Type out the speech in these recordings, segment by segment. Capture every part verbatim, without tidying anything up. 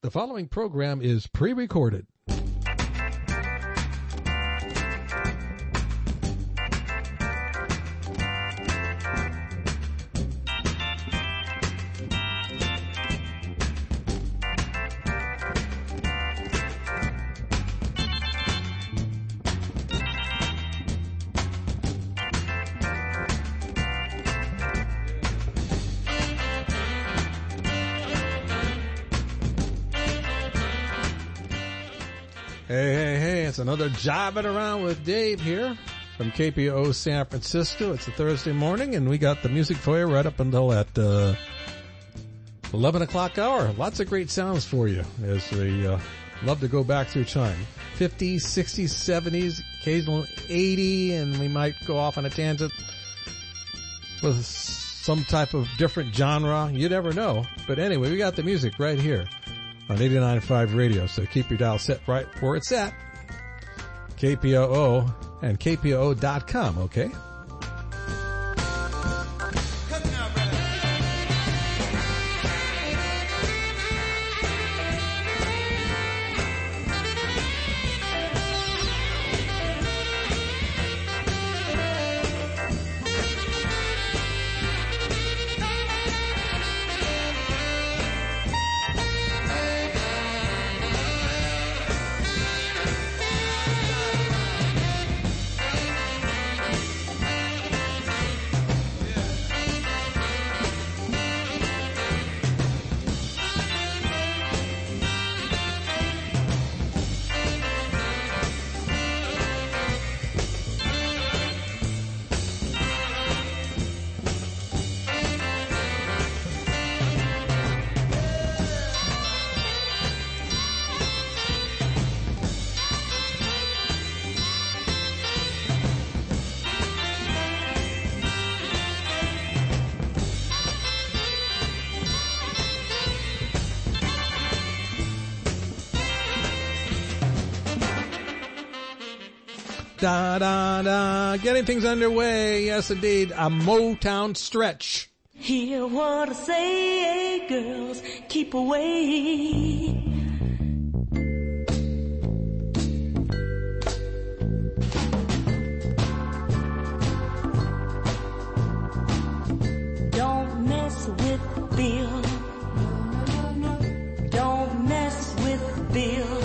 The following program is pre-recorded. Hey, hey, hey, it's another Jobbing Around with Dave here from K P O San Francisco. It's a Thursday morning, and we got the music for you right up until that uh, eleven o'clock hour. Lots of great sounds for you as we uh, love to go back through time. fifties, sixties, seventies, occasional eighty, and we might go off on a tangent with some type of different genre. You never know. But anyway, we got the music right here on eighty-nine point five radio, so keep your dial set right where it's at. K P O O and K P O O dot com, okay? Da, da, da, getting things underway. Yes, indeed. A Motown stretch. Hear what I say, girls, keep away. Don't mess with Bill. Don't mess with Bill.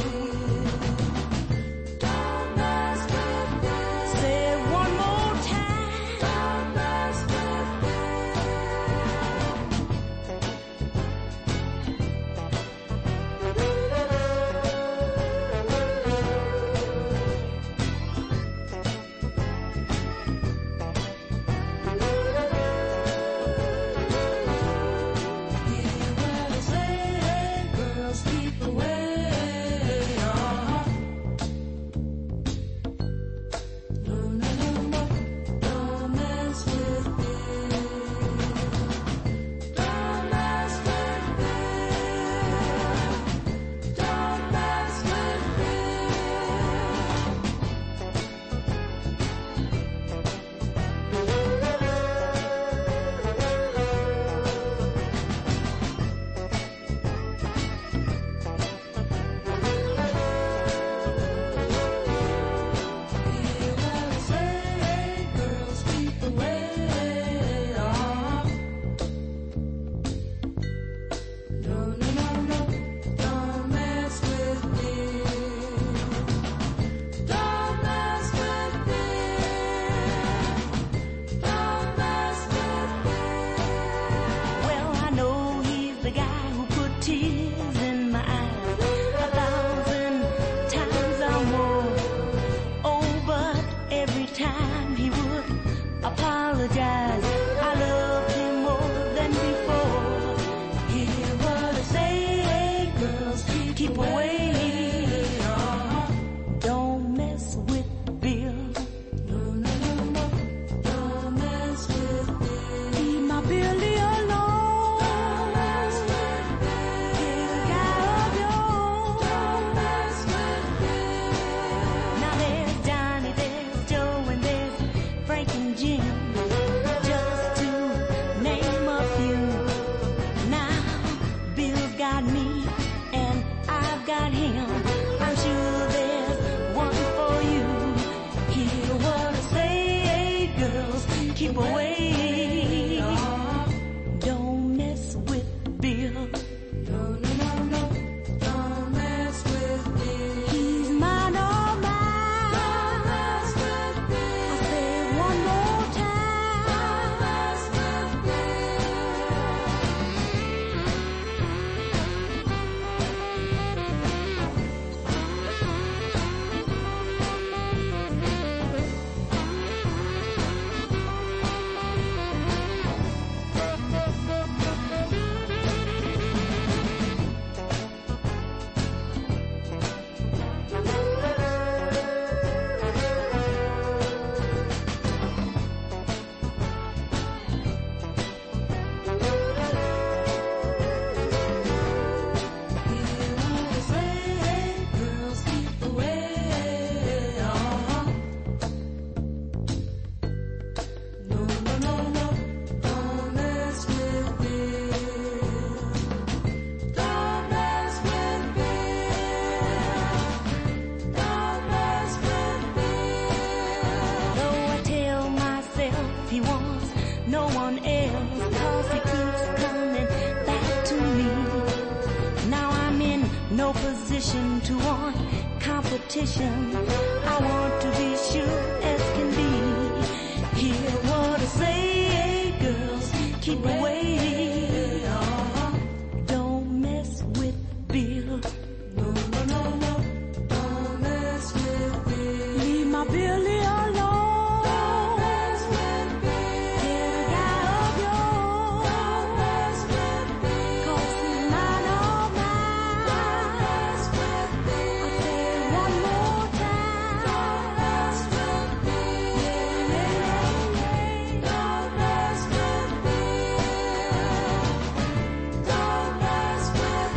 no position to want competition. I want to be sure as can be. Hear what I say, girls, keep away. Don't mess with Bill. No, no, no, no. Don't mess with Bill. Leave my Billy alone. Don't mess with Bill. Get a guy of yours. Don't mess with Bill. 'Cause he's mine, all mine. Don't mess with Bill. I say it one more time. Don't mess with Bill. Yeah, yeah, yeah. Don't mess with Bill. Don't mess with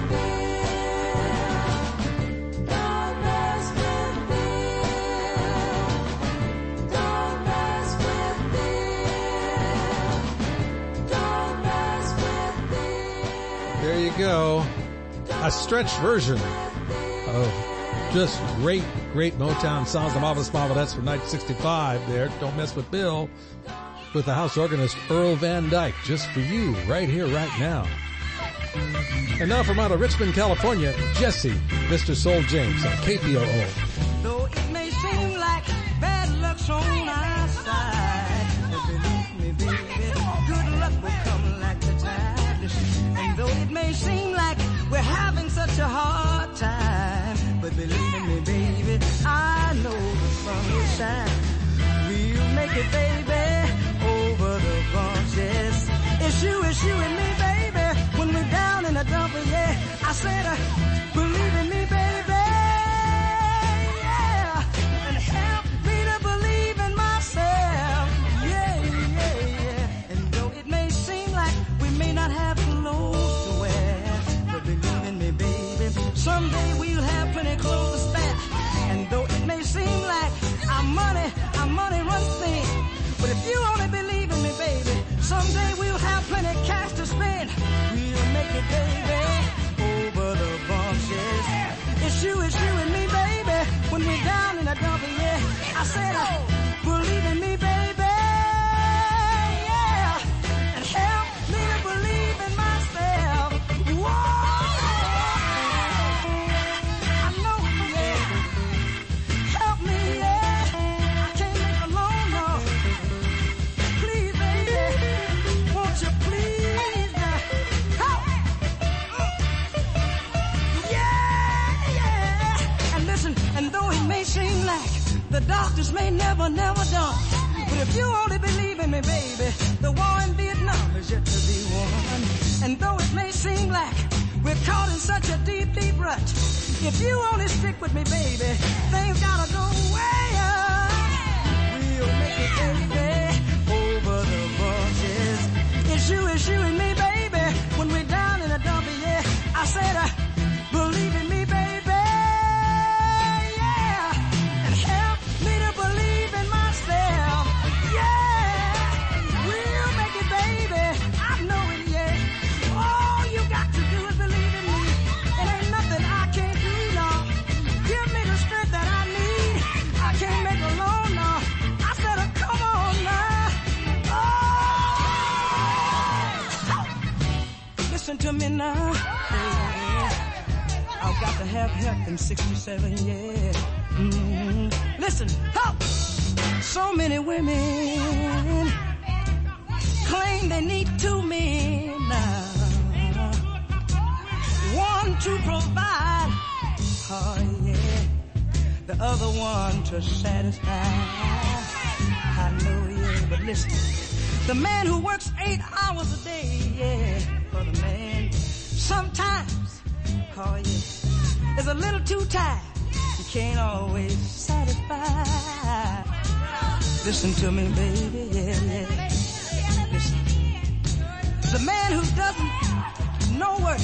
Bill. Don't mess with Bill. Don't mess with Bill. Don't mess with Bill. There you go. A stretched version of just great, great Motown sounds. The Marvelous Marvelettes from nineteen sixty-five there. Don't Mess with Bill with the house organist Earl Van Dyke. Just for you, right here, right now. And now from out of Richmond, California, Jesse, Mister Soul James on K P O O. Though it may seem like bad luck's on our side, but believe me, baby, good luck will come like the tide. And though it may seem like we're having such a hard time, but believe me, baby, I know the sun will shine. We'll make it, baby, over the bumps, yes. It's you, it's you and me, baby, when we're down in the dump, yeah. I said, uh, believe in me, baby, yeah. And help me to believe in myself, yeah, yeah, yeah. And though it may seem like we may not have clothes to wear, but believe in me, baby, someday we'll have plenty clothes to spare. And though it may seem like our money, our money runs thin, but if you only believe in me, baby, someday we'll have plenty cash to spend. We'll make it, baby, over the bumps, yes. It's you, it's you and me, baby, when we're down in the dump, yeah. I said, uh, believe in me, baby, yeah. And help me to believe in myself. Whoa! I know, yeah. Help me, yeah. I can't make it alone, no. Please, baby, won't you please, uh, help? Yeah, yeah. And listen, and though it may seem like the doctors may never, never done, but if you only believe in me, baby, the war in Vietnam is yet to be won. And though it may seem like we're caught in such a deep, deep rut, if you only stick with me, baby, things gotta go way up. We'll make it, baby, over the bushes. It's you, it's you and me, baby, when we're down in the dump, yeah. I said, uh, believe in me, baby, yeah. And help me to believe in myself, yeah. We'll make it, baby, I know it, yeah. All you got to do is believe in me. It ain't nothing I can't do, no. Give me the strength that I need. I can't make it alone, no. I said, uh, come on now. Oh! Listen to me now. I've got to have help in sixty-seven, yeah. Mm-hmm. Listen, help! So many women claim they need two men now. One to provide, oh yeah, the other one to satisfy. I know, yeah, but listen, the man who works eight hours a day, yeah, for the man, sometimes, oh yeah, is a little too tired. You can't always satisfy. Listen to me, baby, yeah, yeah. Listen. The man who doesn't no work,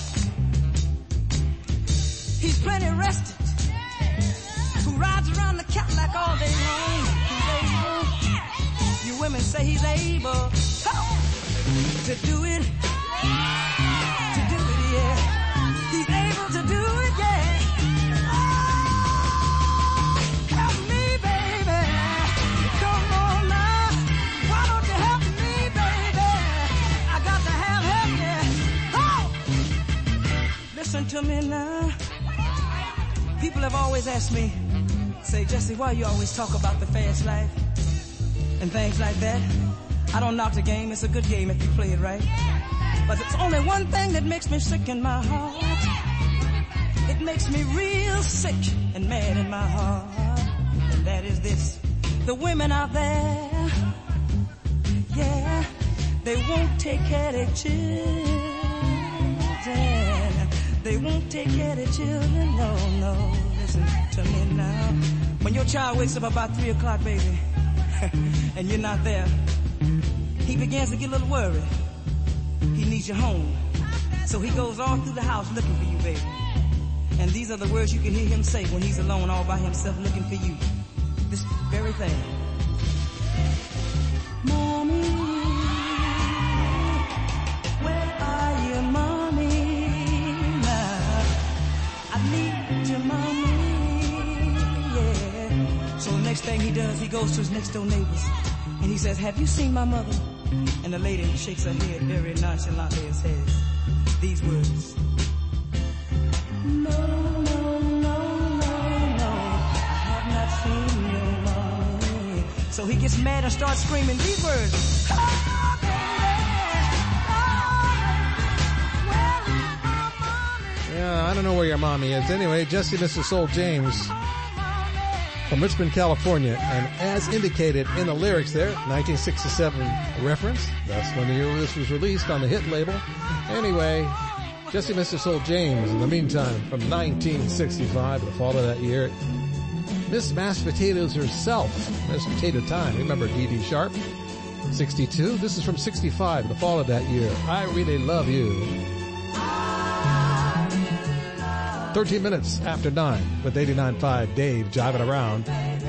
he's plenty rested, who rides around the Cadillac all day long. He's able, you women say he's able oh, to do it, to do it, yeah. He's able to do it, yeah. Oh, help me, baby. Come on now. Why don't you help me, baby? I got to have help, yeah. Oh! Listen to me now. now. People have always asked me, say, Jesse, why you always talk about the fast life and things like that? I don't knock the game. It's a good game if you play it right. But it's only one thing that makes me sick in my heart. It makes me real sick and mad in my heart. And that is this. The women out there, yeah, they won't take care of their children. They won't take care of their children, no, no. Listen to me now. When your child wakes up about three o'clock, baby, and you're not there, he begins to get a little worried. He needs you home. So he goes all through the house looking for you, baby. And these are the words you can hear him say when he's alone all by himself looking for you. This very thing. Mommy, where are you, mommy? Now, I need you, mommy, yeah. So the next thing he does, he goes to his next door neighbors and he says, have you seen my mother? And the lady shakes her head very nonchalantly and says these words. No, no, no, no, no, I have not seen your mommy. So he gets mad and starts screaming these words. Oh, baby, Yeah, I don't know where your mommy is. Anyway, Jesse Mister Soul James from Richmond, California. And as indicated in the lyrics there, nineteen sixty-seven reference. That's when the year this was released on the hit label. Anyway, Jesse Mister Soul James, in the meantime, from nineteen sixty-five, the fall of that year. Miss Mashed Potatoes herself, Miss Potato Time. Remember Dee Dee Sharp? sixty-two. This is from sixty-five, the fall of that year. I Really Love You. thirteen minutes after nine with eighty-nine point five Dave jiving around.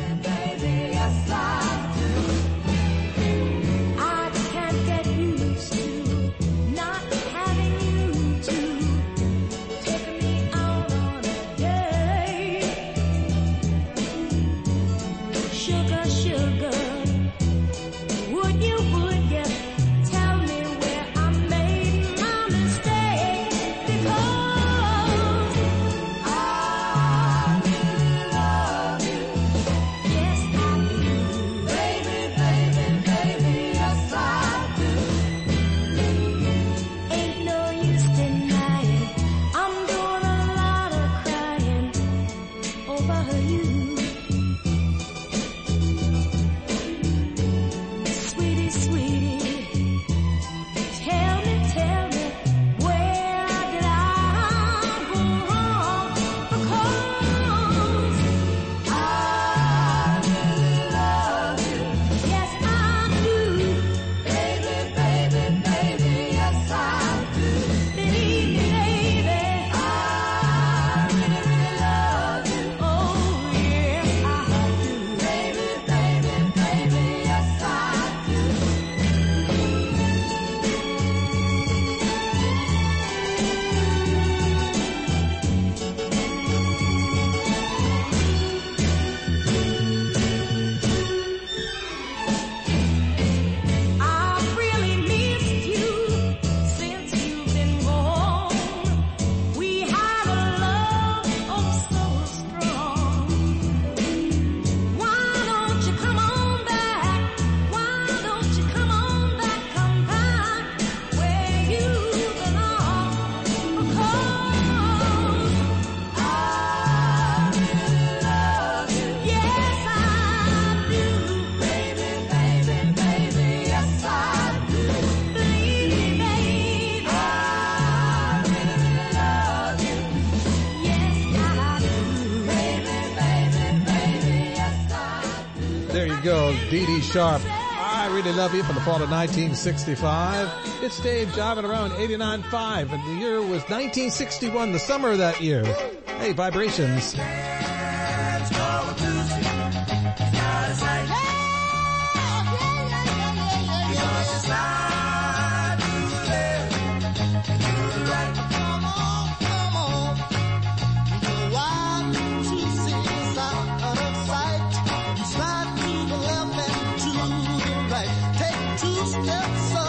Dee Dee Sharp, I Really Love You, from the fall of nineteen sixty-five. It's Dave jiving around eighty-nine point five, and the year was nineteen sixty-one, the summer of that year. Hey, vibrations.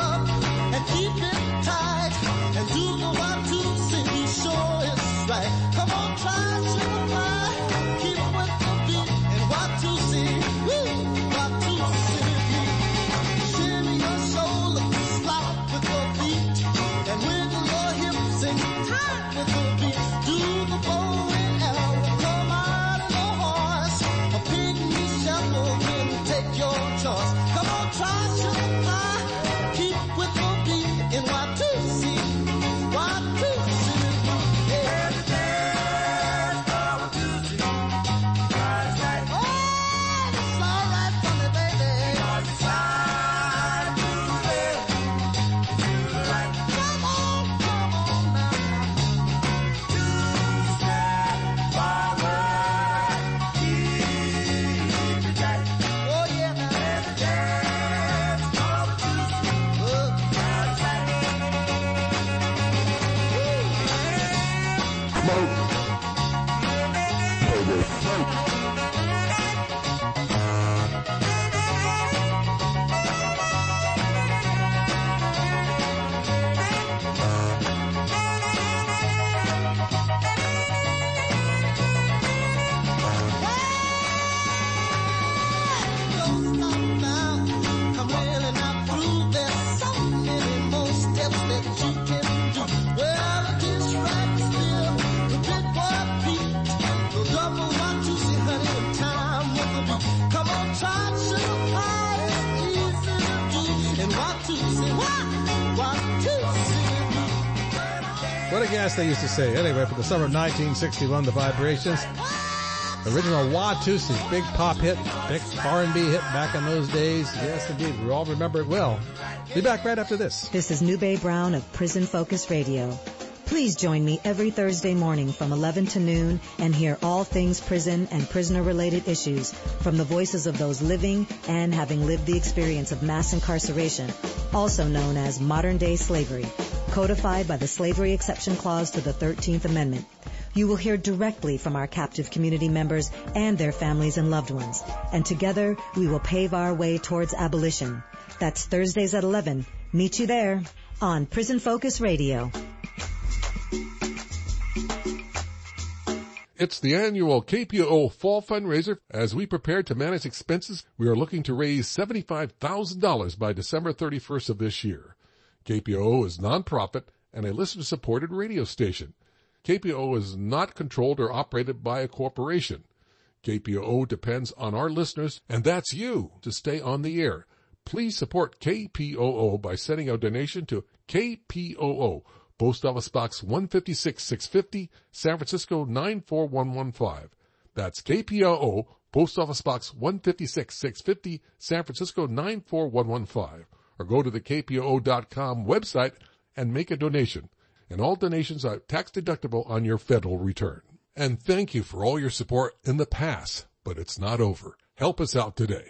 Keep it tight and do the one, two, three, sure it's right. Come on, try sugar pie. Keep with the beat and what to see. Woo, what to see. Shimmy your shoulder, slop with the beat, and wiggle your hips in time with the beat. Do the bow and arrow, come out of the horse. A pygmy shuffle when take your choice. Come on, try sugar pie. Keep with the beat and what to see. What to see. Every dance, what to see. Oh, it's all right for me, baby. Side to left, to the right. Come on, come on now. Two step forward, keep it tight. Oh yeah, now. Every dance, what to see. Oh, that's right. Don't stop now. I'm really not through. There's so many more steps that you can do. Well, this right still, the big boy beat, the double one, two, see, honey, the time with the beat. Come on, try sugar pie, it's easy to do. And what to see, what, what to see. What a gas they used to say. Anyway, for the summer of nineteen sixty-one, the Vibrations. Original Watusi, big pop hit, big R and B hit back in those days. Yes, indeed. We all remember it well. Be back right after this. This is Nube Brown of Prison Focus Radio. Please join me every Thursday morning from eleven to noon and hear all things prison and prisoner-related issues from the voices of those living and having lived the experience of mass incarceration, also known as modern-day slavery, codified by the Slavery Exception Clause to the thirteenth Amendment. You will hear directly from our captive community members and their families and loved ones, and together we will pave our way towards abolition. That's Thursdays at eleven. Meet you there on Prison Focus Radio. It's the annual K P O O Fall Fundraiser. As we prepare to manage expenses, we are looking to raise seventy-five thousand dollars by December thirty-first of this year. K P O O is nonprofit and a listener-supported radio station. K P O O is not controlled or operated by a corporation. K P O O depends on our listeners, and that's you, to stay on the air. Please support K P O O by sending a donation to K P O O, Post Office Box one fifty-six six fifty, San Francisco nine four one one five. That's K P O O, Post Office Box one fifty-six six fifty, San Francisco nine four one one five. Or go to the K P O O dot com website and make a donation. And all donations are tax deductible on your federal return. And thank you for all your support in the past, but it's not over. Help us out today.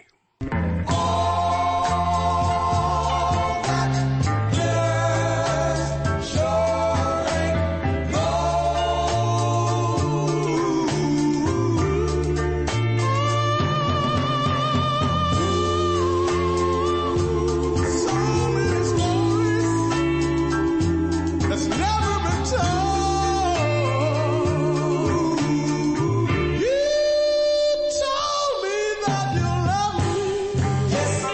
You told me that you love me. Yes,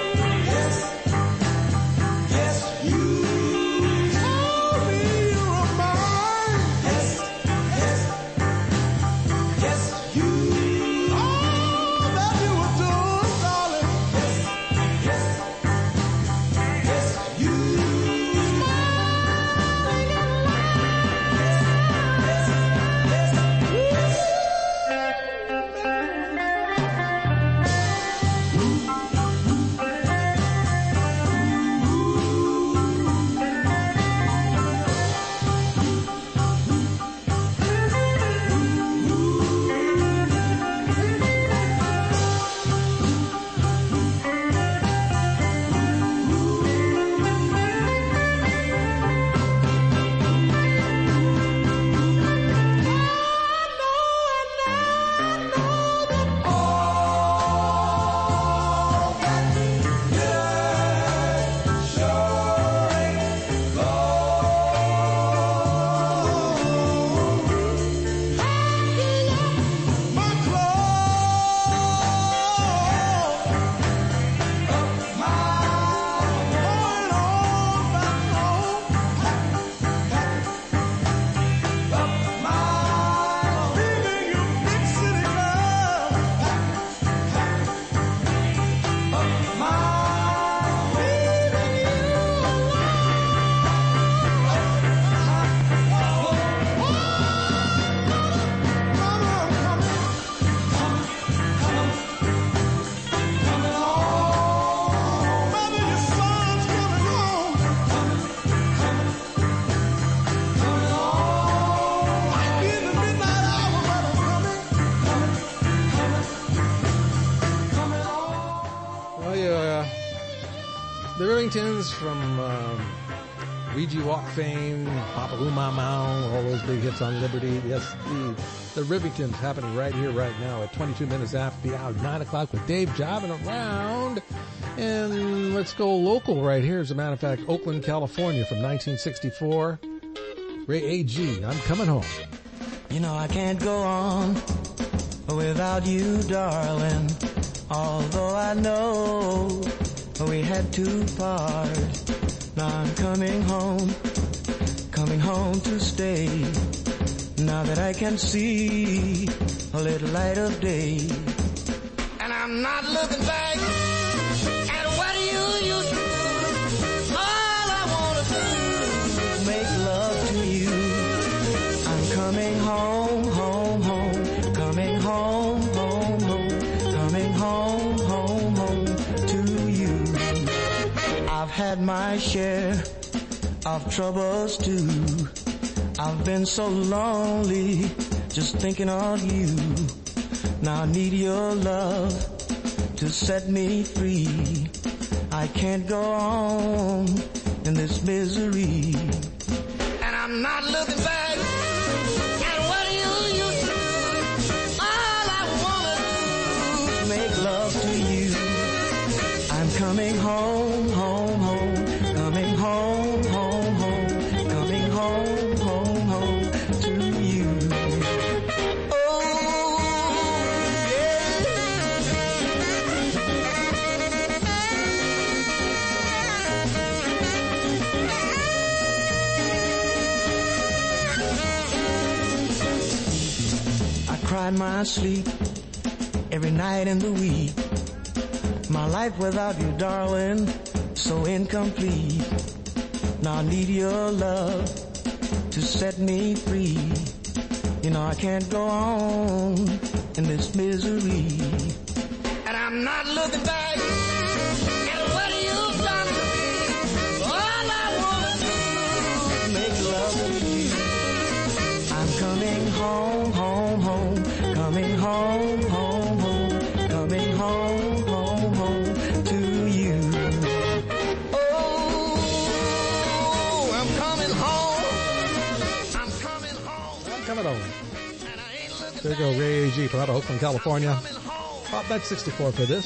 Rivingtons from um, Ouija Walk fame, Papa Lou Mau Mau, all those big hits on Liberty. Yes, the, the Rivingtons happening right here, right now at twenty-two minutes after the hour, nine o'clock with Dave jobbing around. And let's go local right here. As a matter of fact, Oakland, California from nineteen sixty-four. Ray A G, I'm coming home. You know I can't go on without you, darling. Although I know we had to part. Now I'm coming home, coming home to stay. Now that I can see a little light of day. And I'm not looking back at what you used to do. All I want to do is make love to you. I'm coming home, home, home. Coming home, home, home. Coming home, home, home to you. I've had my share of troubles too. I've been so lonely just thinking of you. Now I need your love to set me free. I can't go on in this misery. And I'm not looking back at what you used to do. All I wanna do is make love to you. I'm coming home, home, home. Coming home, home, home. Coming home, home, home to you. Cried my sleep every night in the week. My life without you, darling, so incomplete. Now I need your love to set me free. You know I can't go on in this misery. And I'm not looking back at what you've done to me. All I wanna do is make love to you. I'm coming home, home, home. Coming home, home, home. Coming home, home, home to you. Oh, I'm coming home. I'm coming home. I'm coming home. There you go, Ray A G from out of Oakland, California. About nine sixty-four for this.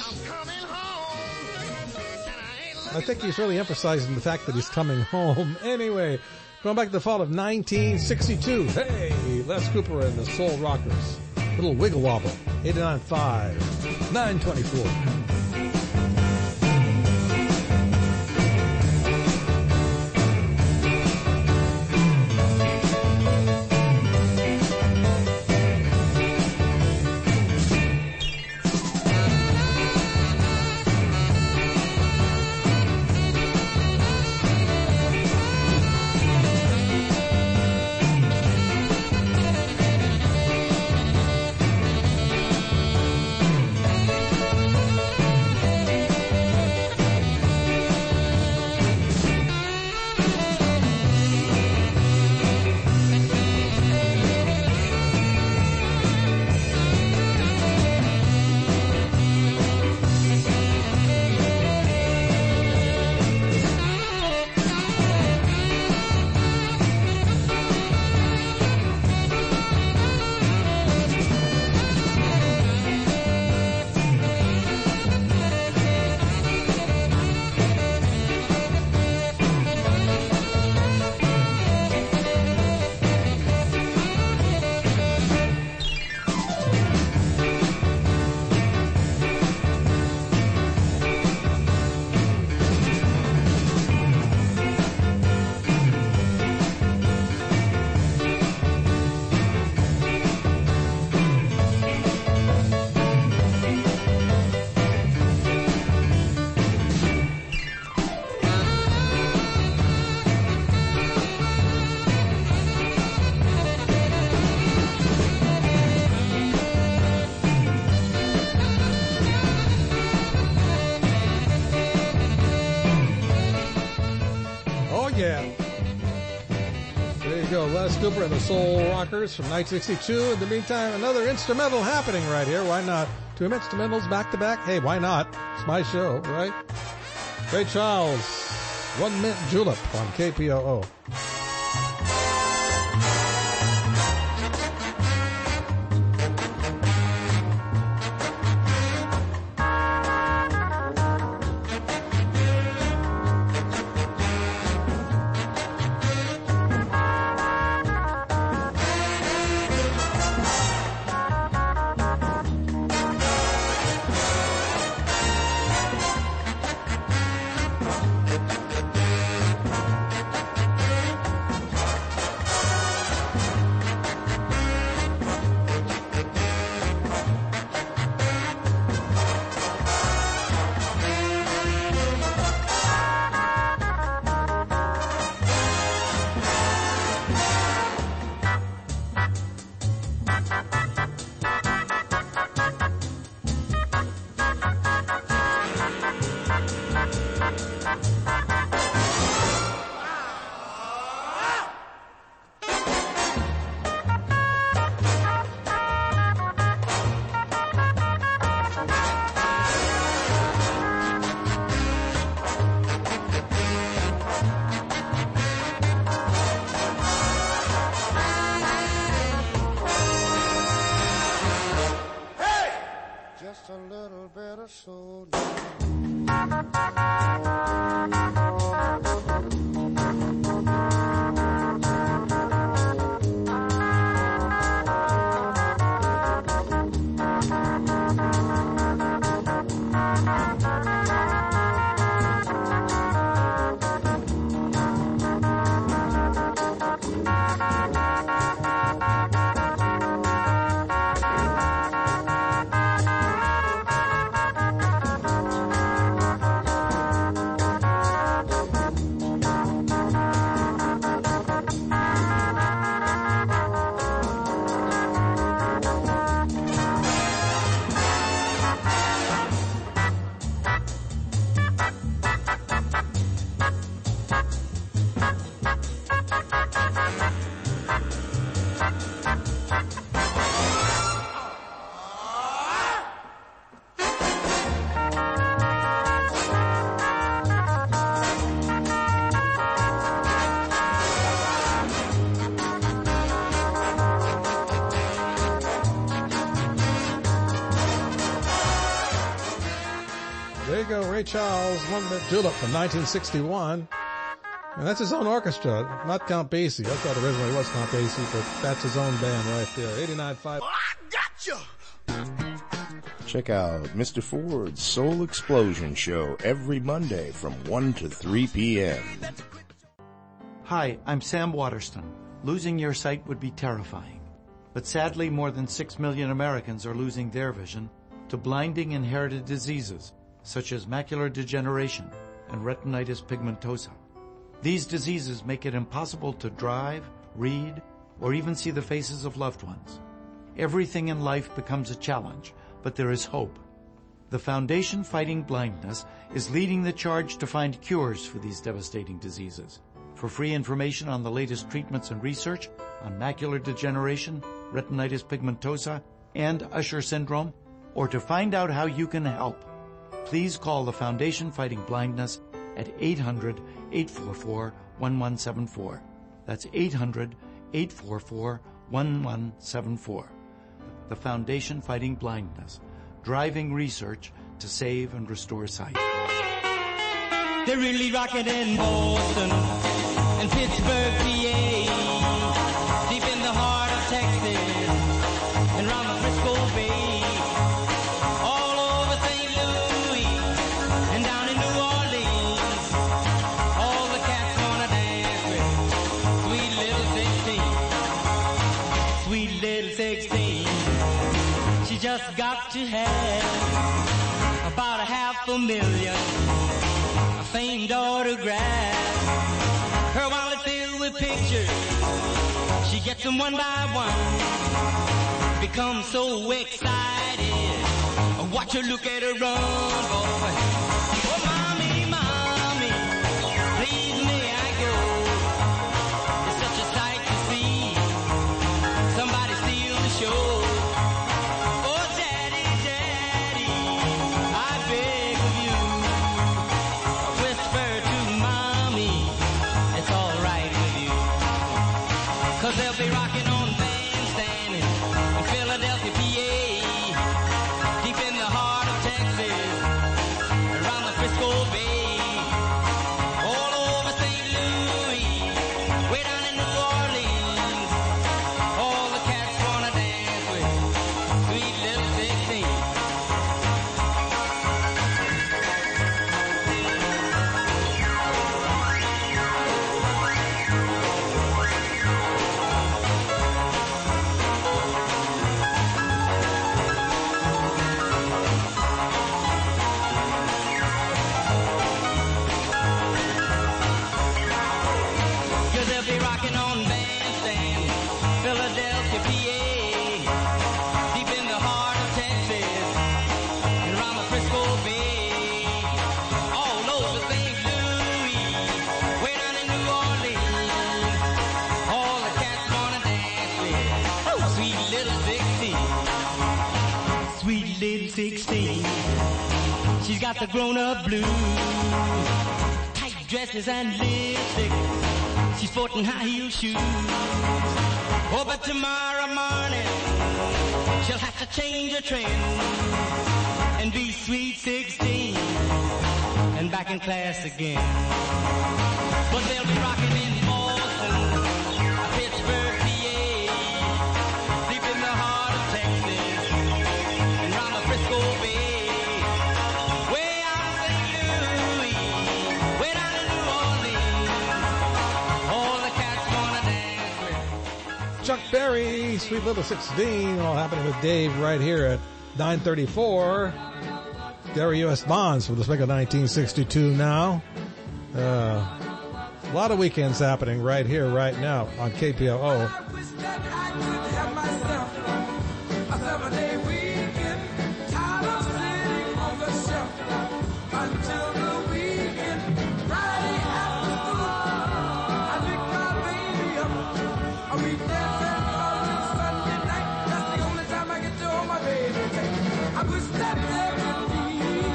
I think he's really emphasizing the fact that he's coming home. Anyway, going back to the fall of nineteen sixty-two. Hey, Les Cooper and the Soul Rockers. Little wiggle wobble. eighty-nine point five. nine twenty-four. Les Cooper and the Soul Rockers from nineteen sixty-two. In the meantime, another instrumental happening right here. Why not? Two instrumentals back to back. Hey, why not? It's my show, right? Ray Charles, One Mint Julep on K P O O. There you go, Ray Charles, One Mint Julep from nineteen sixty-one. And that's his own orchestra, not Count Basie. I thought originally it was Count Basie, but that's his own band right there. eighty-nine point five. I gotcha! Check out Mister Ford's Soul Explosion Show every Monday from one to three p.m. Hi, I'm Sam Waterston. Losing your sight would be terrifying. But sadly, more than six million Americans are losing their vision to blinding inherited diseases such as macular degeneration and retinitis pigmentosa. These diseases make it impossible to drive, read, or even see the faces of loved ones. Everything in life becomes a challenge, but there is hope. The Foundation Fighting Blindness is leading the charge to find cures for these devastating diseases. For free information on the latest treatments and research on macular degeneration, retinitis pigmentosa, and Usher syndrome, or to find out how you can help, please call the Foundation Fighting Blindness at eight hundred, eight four four, one one seven four. That's eight hundred, eight four four, one one seven four. The Foundation Fighting Blindness, driving research to save and restore sight. They're really rocking in Boston and Pittsburgh, P A, deep in the heart of Texas and round the Frisco Bay, all over Saint Louis and down in New Orleans. All the cats wanna dance with sweet little sixteen, sweet little sixteen. She just got to have about a half a million famed autograph. Her wallet filled with pictures. She gets them one by one. Becomes so excited. Watch her look at her run, boy. Oh, mommy, mommy, please may I go? It's such a sight to see. Somebody steal the show. Oh, daddy, daddy, I beg of you. She's got the grown-up blues, tight dresses and lipstick. She's sporting high-heel shoes. Oh, but tomorrow morning she'll have to change her trend and be sweet sixteen and back in class again. But they'll be rocking in Boston, Pittsburgh, P A, deep in the heart of Texas and round the Frisco Bay, way out in Saint Louis, way down in New Orleans. All the cats wanna dance with Chuck Berry, Sweet Little sixteen, all happening with Dave right here at nine thirty-four. Gary U S. Bonds for the Spec of nineteen sixty-two now. Uh, a lot of weekends happening right here, right now on K P O O. I wish that I could have myself a seven-day weekend. Tired of sitting on the shelf until the weekend. Friday after school, I pick my baby up. A weekend and party Sunday night. That's the only time I get to hold my baby tight. I wish that there could be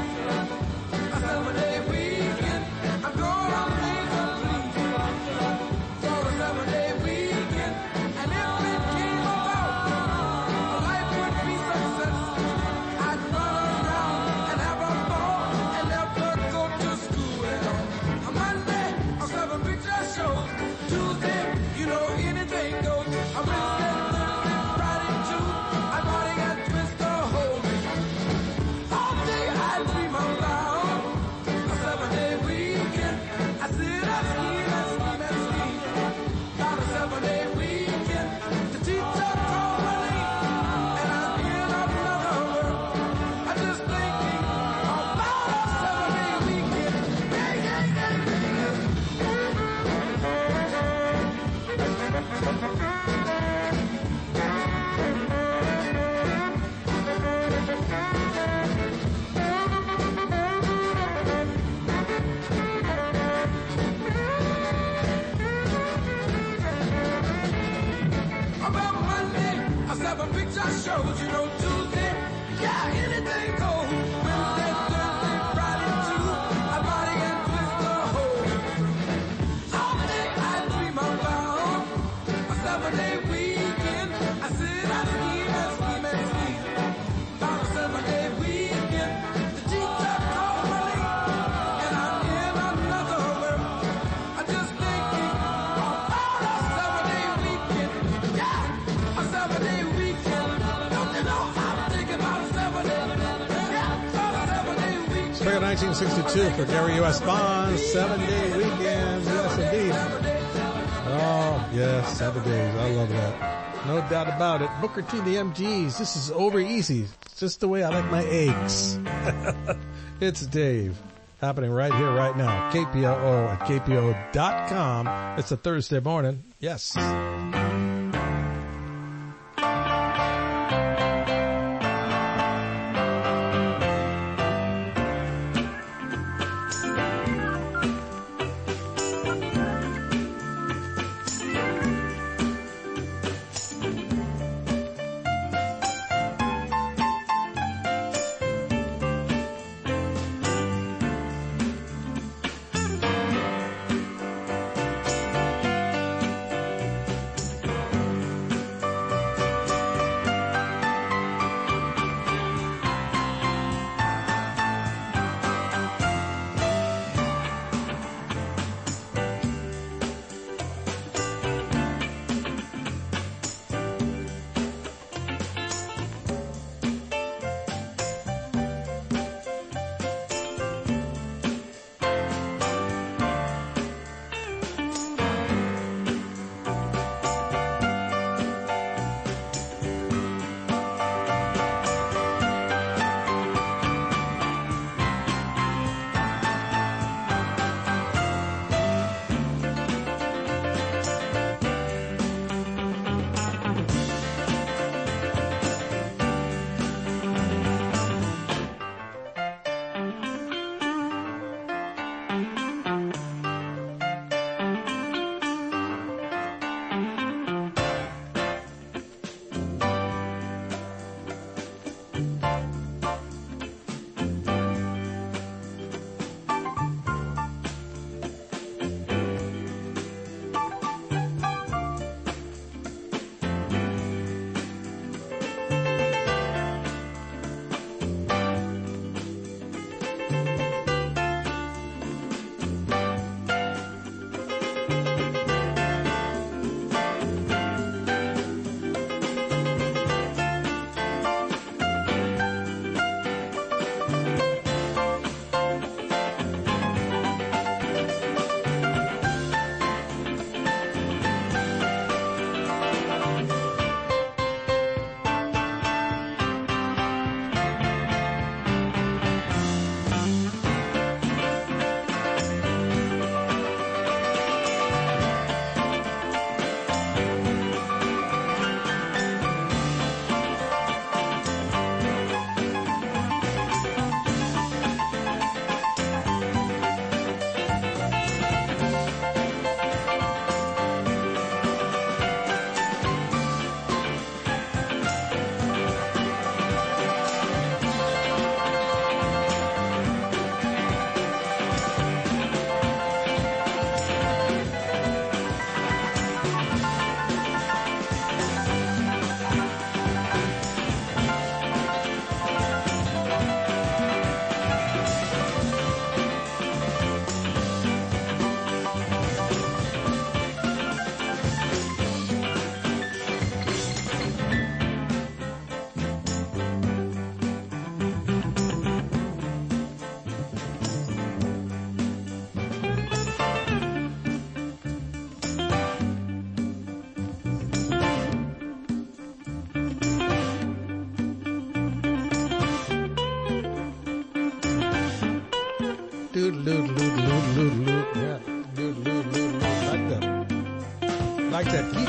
a seven-day weekend. I'm gonna make a plea for a seven-day weekend. And if it came about, life would be success. I'd run around and have a ball and never go to school at all. On Monday, I'll seven picture shows. Tuesday, you know anything goes. I'm Wednesday, Thursday, Friday too. I party and twist the whole week. All day I dream about a seven-day weekend. I sit and scheme and scheme and scheme about a seven-day weekend. The teacher called my name and I'm in another world. I'm just thinking about a seven-day weekend. Yeah, yeah, yeah, yeah. About Monday, I seven picture shows, you know, Tuesday, yeah, anything goes. Wednesday, Thursday, Friday too, I body and twist the whole. All day I dream about a seven-day weekend. I sit and scheme and scheme and scheme about a seven-day weekend. The teacher called my name and I'm in another world. I'm just thinking about a seven-day weekend. Yeah, a seven-day weekend. Don't you know I'm thinking about a seven-day, yeah, about a seven-day weekend. Spec of nineteen sixty-two for Gary U S. Bonds, seven-day weekend. Yes, indeed. Oh, yes, seven days. I love that. No doubt about it. Booker T, the M Gs. This is over easy. It's just the way I like my eggs. It's Dave. Happening right here, right now. K P O O at K P O dot com. It's a Thursday morning. Yes.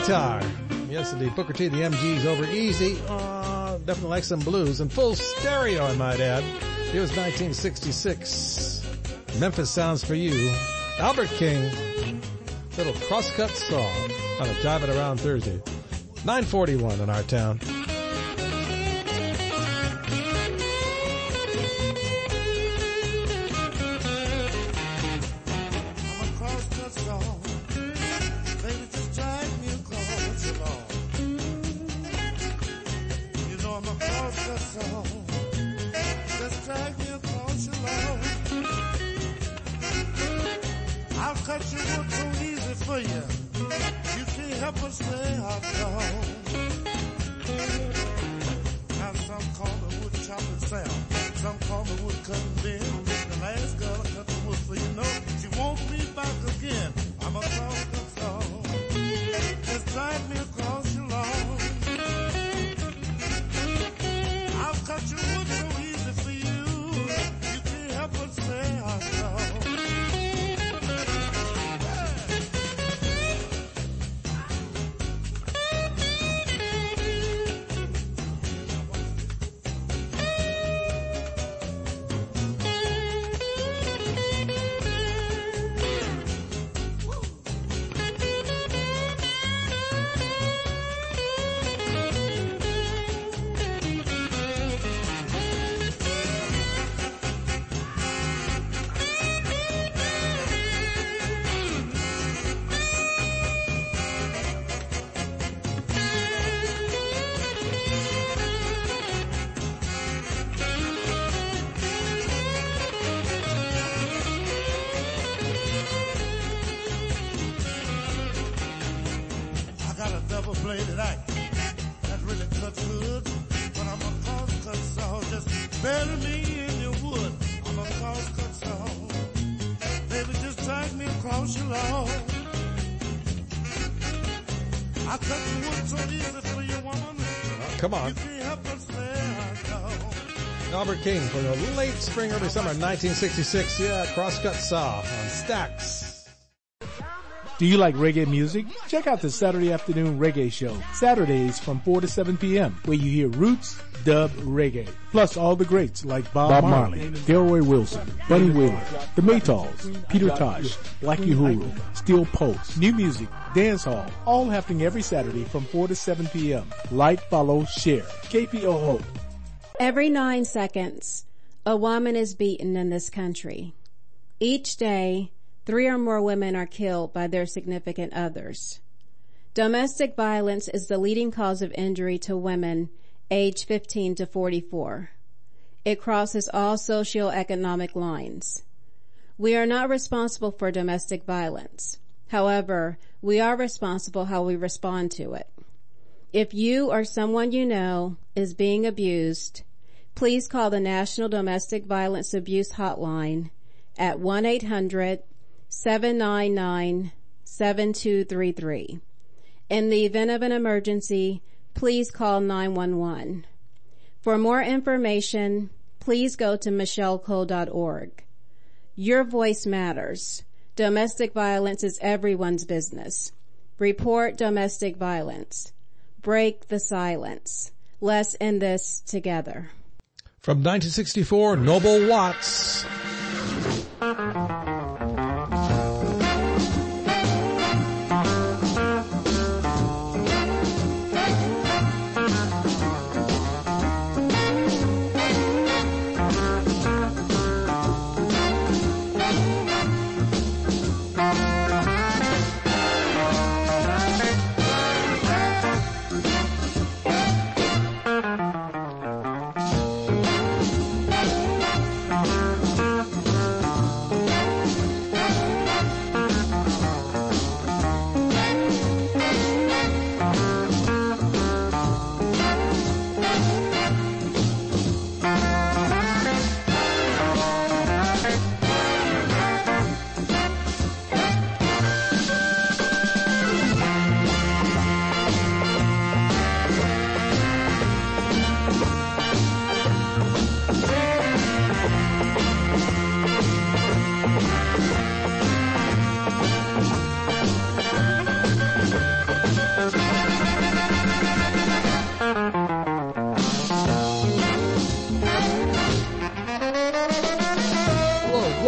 guitar. Yes, indeed. Booker T, the M Gs over easy. Uh, definitely like some blues. And full stereo, I might add. It was nineteen sixty-six. Memphis Sounds for You. Albert King. Little crosscut song on a Jive It Around Thursday. nine forty-one in our town. Come on. Albert King for the late spring, early summer, nineteen sixty-six. Yeah, Crosscut Saw on Stax. Do you like reggae music? Check out the Saturday Afternoon Reggae Show, Saturdays from four to seven p.m., where you hear roots, dub, reggae, plus all the greats like Bob, Bob Marley, Marley, Delroy Wilson, Bunny Wheeler, The Maytals, Peter Tosh, Blackie Uhuru, Steel Pulse, new music, dance hall, all happening every Saturday from four to seven p.m. Like, follow, share. K P O Hope. Every nine seconds, a woman is beaten in this country. Each day, three or more women are killed by their significant others. Domestic violence is the leading cause of injury to women aged fifteen to forty-four. It crosses all socioeconomic lines. We are not responsible for domestic violence. However, we are responsible how we respond to it. If you or someone you know is being abused, please call the National Domestic Violence Abuse Hotline at one eight hundred seven nine nine seven two three three. In the event of an emergency, please call nine one one. For more information, please go to michelle cole dot org. Your voice matters. Domestic violence is everyone's business. Report domestic violence. Break the silence. Let's end this together. From nineteen sixty-four, Noble Watts.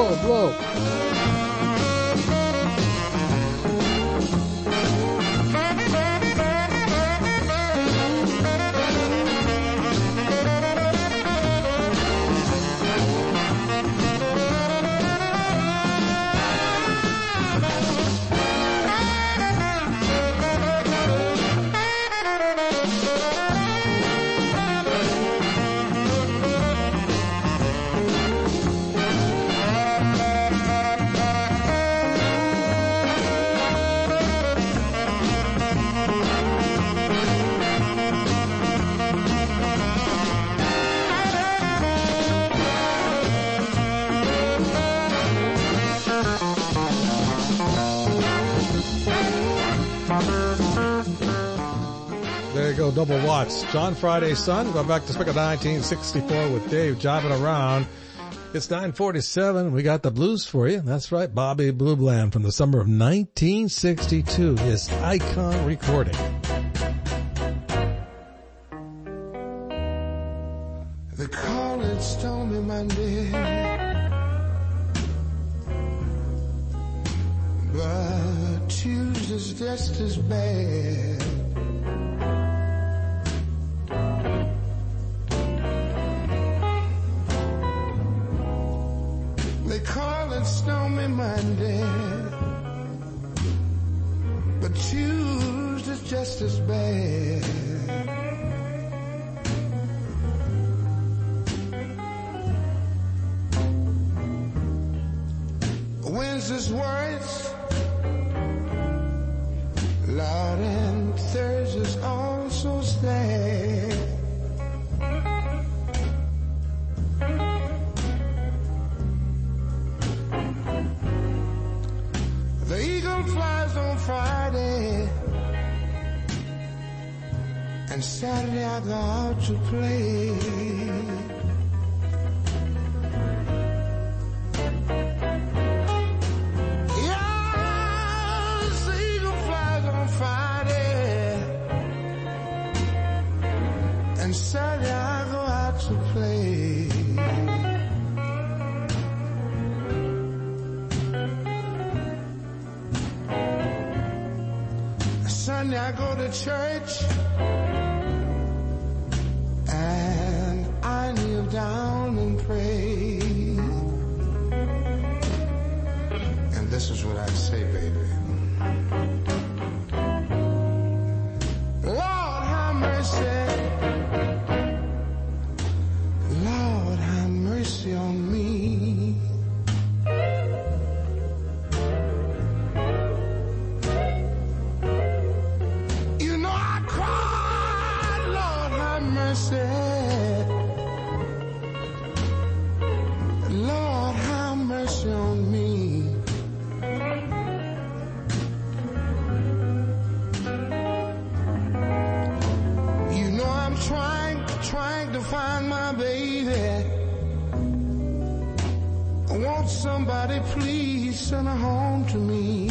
blow, blow. Double watch. John Friday's son, going back to spring of nineteen sixty-four with Dave jobbing around. It's nine forty-seven. We got the blues for you. That's right. Bobby Blue Bland from the summer of nineteen sixty-two. His icon recording. They call it Stormy Monday, but Tuesday's just as bad. They call it Stormy Monday, but Tuesday's just as bad. Wednesday's worse, Lord, and Thursday's also sad. The eagle flies on Friday, and Saturday I go out to play. Yes, the eagle flies on Friday, and Saturday I go out to play. Sunday I go to church and I kneel down and pray. And this is what I say, baby. Lord, have mercy. Lord, have mercy on me. Lord, have mercy on me. You know I'm trying, trying to find my baby. I want somebody, please send her home to me.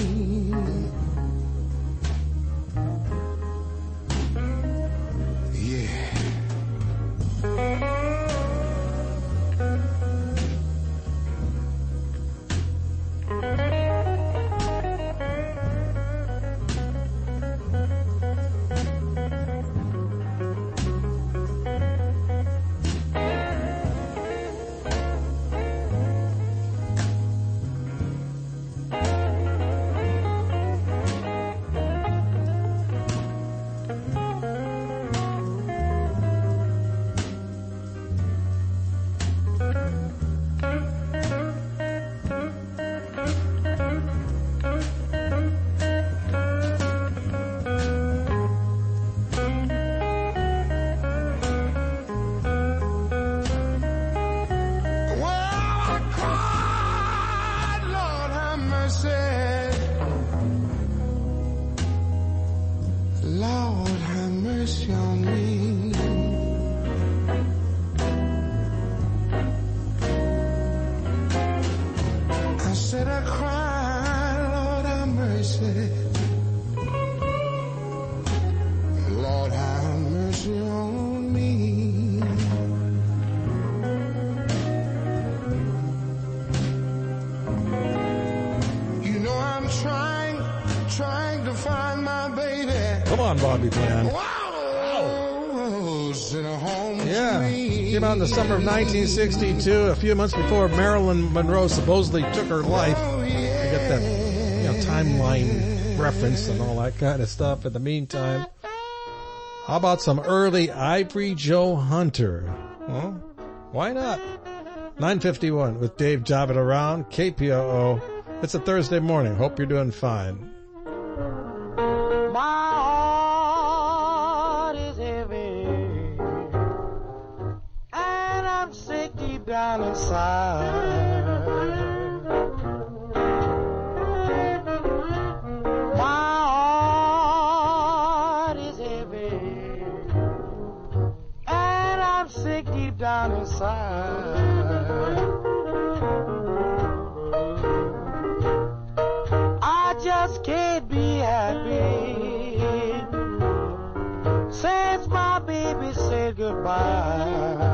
on Bobby Bland. Yeah, came out in the summer of nineteen sixty-two, a few months before Marilyn Monroe supposedly took her life. I get that, you know, timeline reference and all that kind of stuff. In the meantime, how about some early Ivory Joe Hunter? Huh? Why not? nine fifty-one with Dave Jobbitt around, K P O O. It's a Thursday morning. Hope you're doing fine. My heart is heavy, and I'm sick deep down inside. My heart is heavy, and I'm sick deep down inside. I just can't be happy since my baby said goodbye.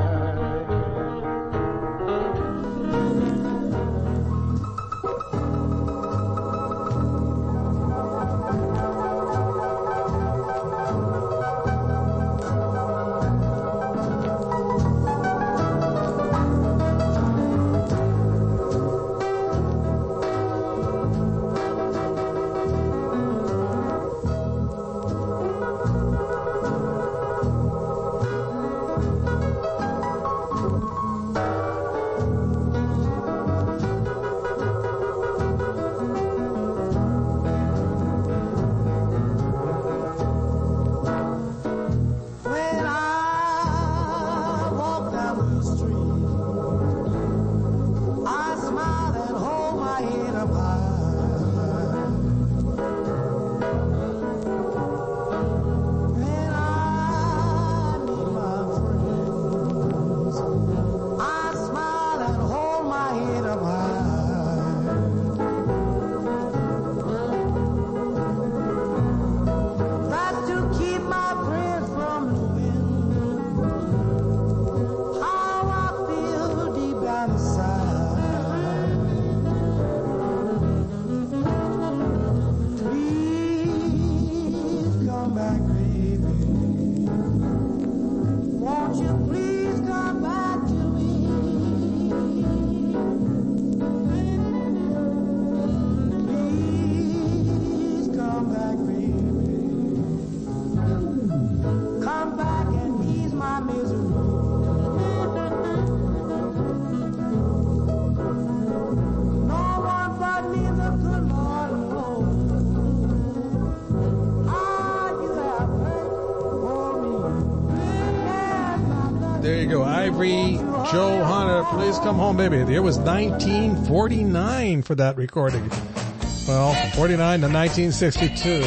Joe Hunter, Please Come Home Baby. The year was nineteen forty-nine for that recording. Well, from forty-nine to nineteen sixty-two.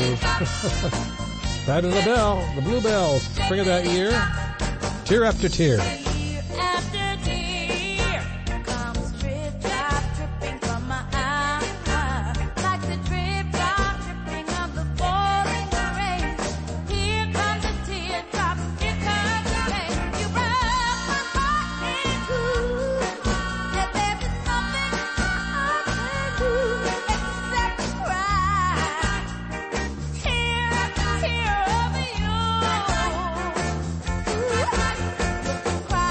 That is the bell, the Bluebells. Spring of that year. Tear After Tear. Cry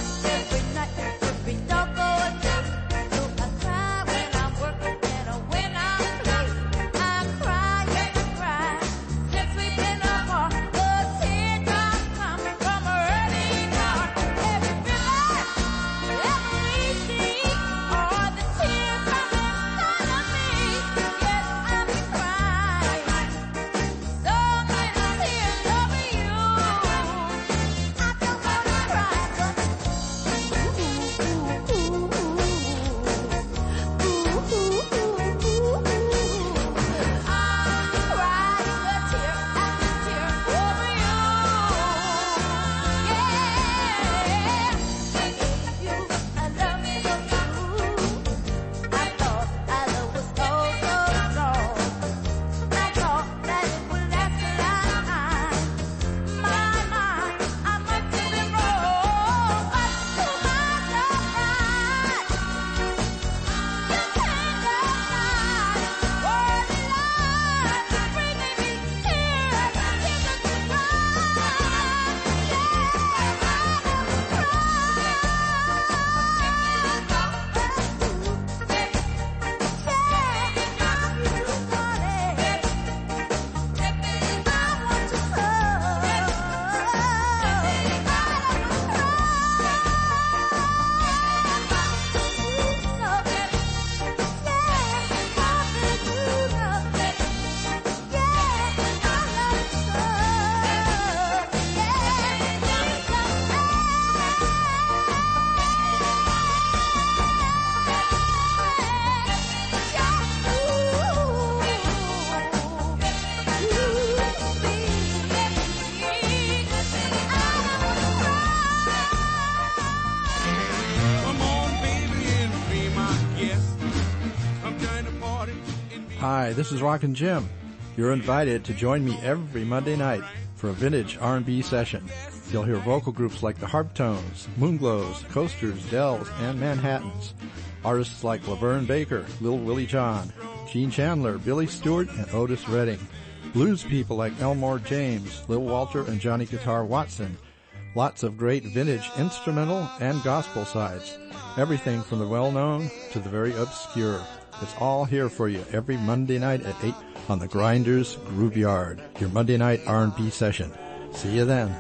Hi, this is Rockin' Jim. You're invited to join me every Monday night for a vintage R and B session. You'll hear vocal groups like the Harptones, Moonglows, Coasters, Dells, and Manhattans. Artists like Laverne Baker, Lil Willie John, Gene Chandler, Billy Stewart, and Otis Redding. Blues people like Elmore James, Lil Walter, and Johnny Guitar Watson. Lots of great vintage instrumental and gospel sides. Everything from the well-known to the very obscure. It's all here for you every Monday night at eight on the Grinders Groove Yard, your Monday night R and B session. See you then.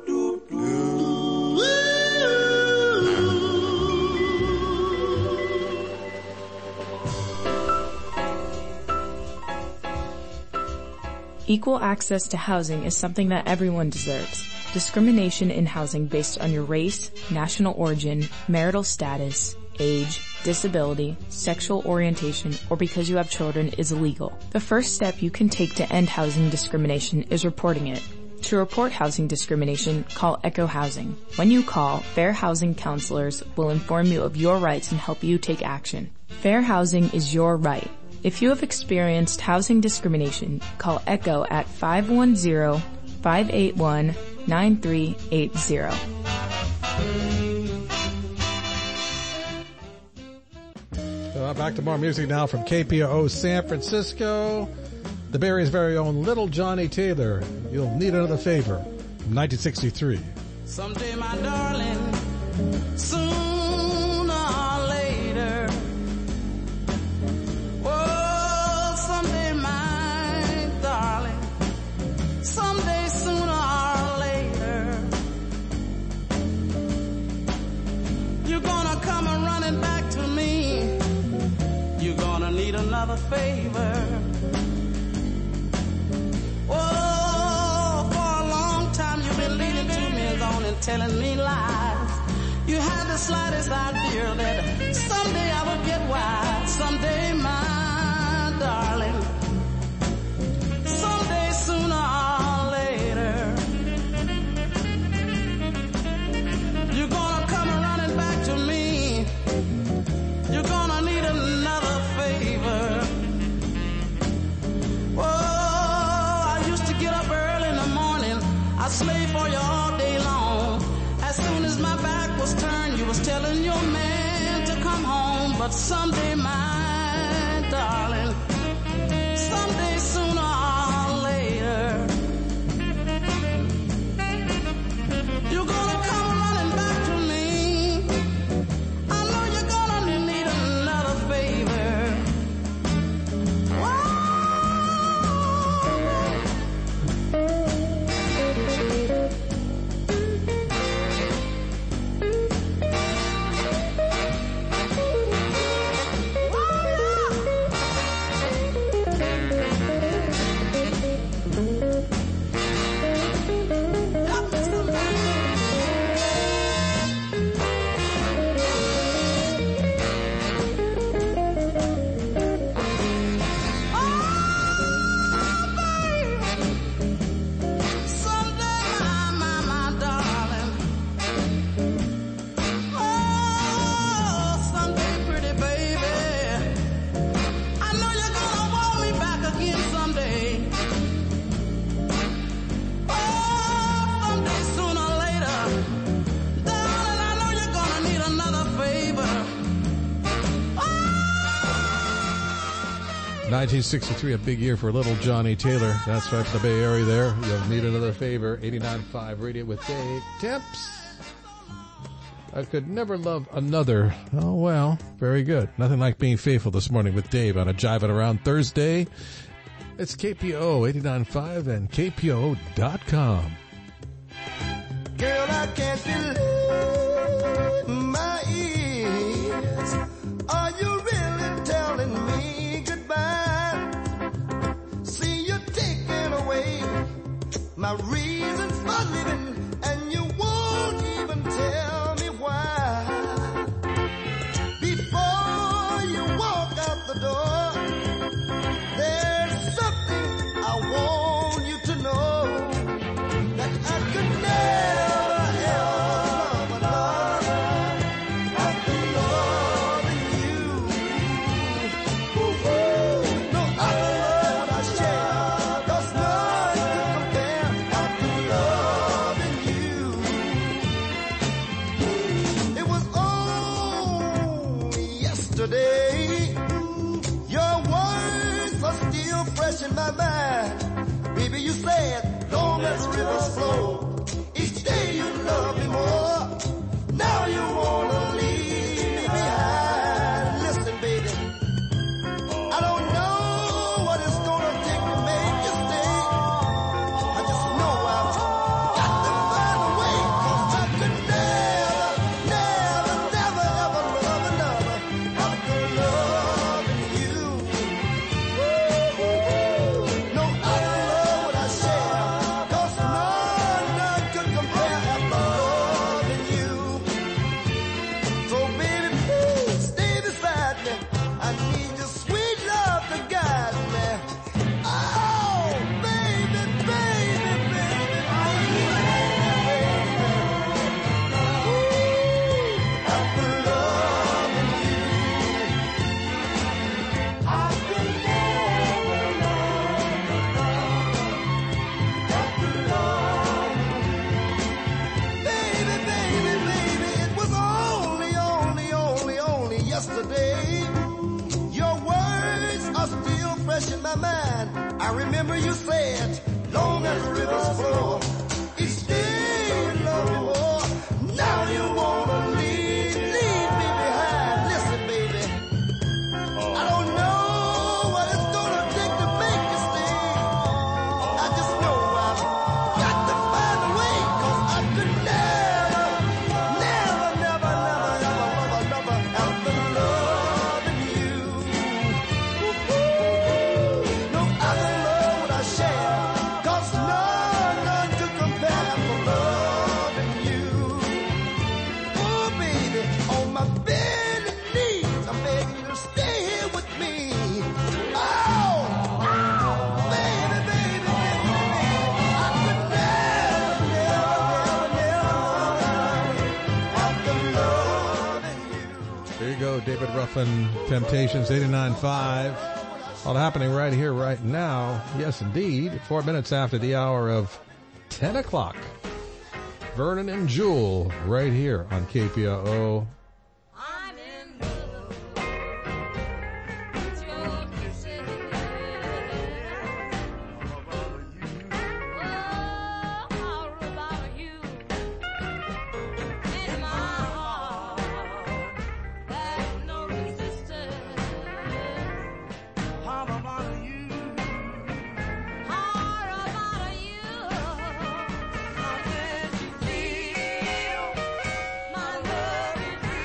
Equal access to housing is something that everyone deserves. Discrimination in housing based on your race, national origin, marital status, age, disability, sexual orientation, or because you have children is illegal. The first step you can take to end housing discrimination is reporting it. To report housing discrimination, call Echo Housing. When you call, Fair Housing counselors will inform you of your rights and help you take action. Fair housing is your right. If you have experienced housing discrimination, call Echo at five one zero, five eight one, nine three eight zero. Uh, back to more music now from K P O O San Francisco. The Bay Area's very own Little Johnny Taylor. You'll Need Another Favor from nineteen sixty-three. Someday, my darling, sooner or later. Oh, someday, my darling, someday, sooner or later, you're gonna come a running back to me. You're gonna need another favor. Oh, for a long time you've been leading to me alone and telling me lies. You had the slightest idea that someday I would get wise. Someday, my darling, someday, sooner or later, you're gonna come running back to me. You're gonna need another favor. Oh, I used to get up early in the morning. I slaved for you all day long. As soon as my back was turned, you was telling your man to come home. But someday, my darling, someday, sooner or later, you're gonna come running back to me. I know you're gonna need another favor. nineteen sixty-three, a big year for Little Johnny Taylor. That's right for the Bay Area there. You'll Need Another Favor. eighty-nine point five Radio with Dave Temps. I could never love another. Oh, well, very good. Nothing like being faithful this morning with Dave on a Jiving Around Thursday. It's K P O O eighty-nine point five and K P O O dot com. Girl, I can't believe my ears. Are you really telling me goodbye? See, you're taking away my reason for living, and you won't even tell me why. Before you walk out the door, there's something I want you to know, that I could never ever love another like the love yesterday. Your words are still fresh in my mind. Baby, you said, long as rivers flow, each day you love me more. Now you wanna leave me behind. Listen, baby, I don't know what it's gonna take to make you stay. I just know I've got to find a way, 'cause I could never, never, never, ever love another after loving you. No other love would I share, 'cause none, none could compare after loving you. So baby, please stay beside me. I need your sweet love to guide me. Oh, baby, baby, baby, Ooh, after loving you, I could never love after loving you. Baby, baby, baby, it was only, only, only, only yesterday. Your words are still fresh in my mind. I remember you said, long as the rivers flow, each day you love me more. Now you wanna leave, leave me behind. Listen, baby, I don't know what it's gonna take to make you stay. I just know I've got to find a way, 'cause I could never, never, never, never, never, never, never after loving you. No other love would I share, 'cause none, none could compare for loving you. Oh, baby, on my bended knees, I'm begging you to stay here with me. Oh, baby, baby, baby, baby, I could never, never, never, never after loving you. There you go, David Ruffin, Temptations, eighty-nine point five. All happening right here, right now. Yes, indeed. Four minutes after the hour of ten o'clock. Vernon and Jewel right here on K P O O. My love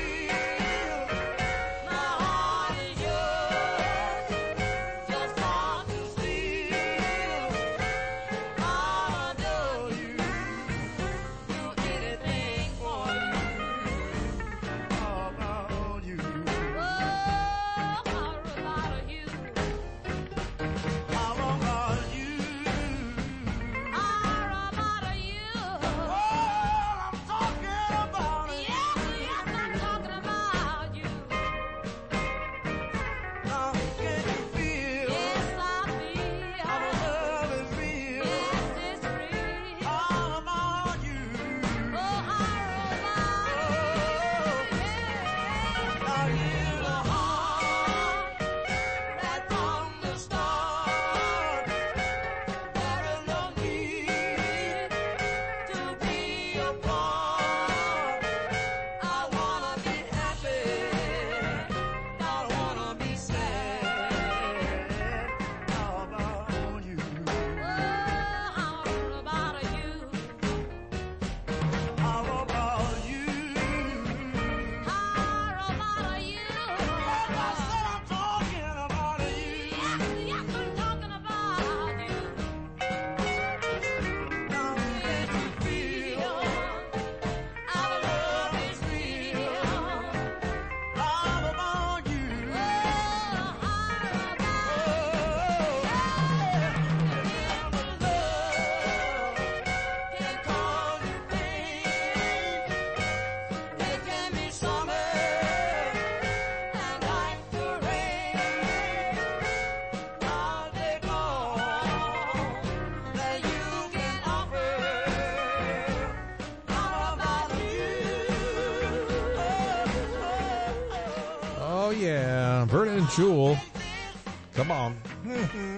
around. Vernon and Jewel. Come on. Mm-hmm.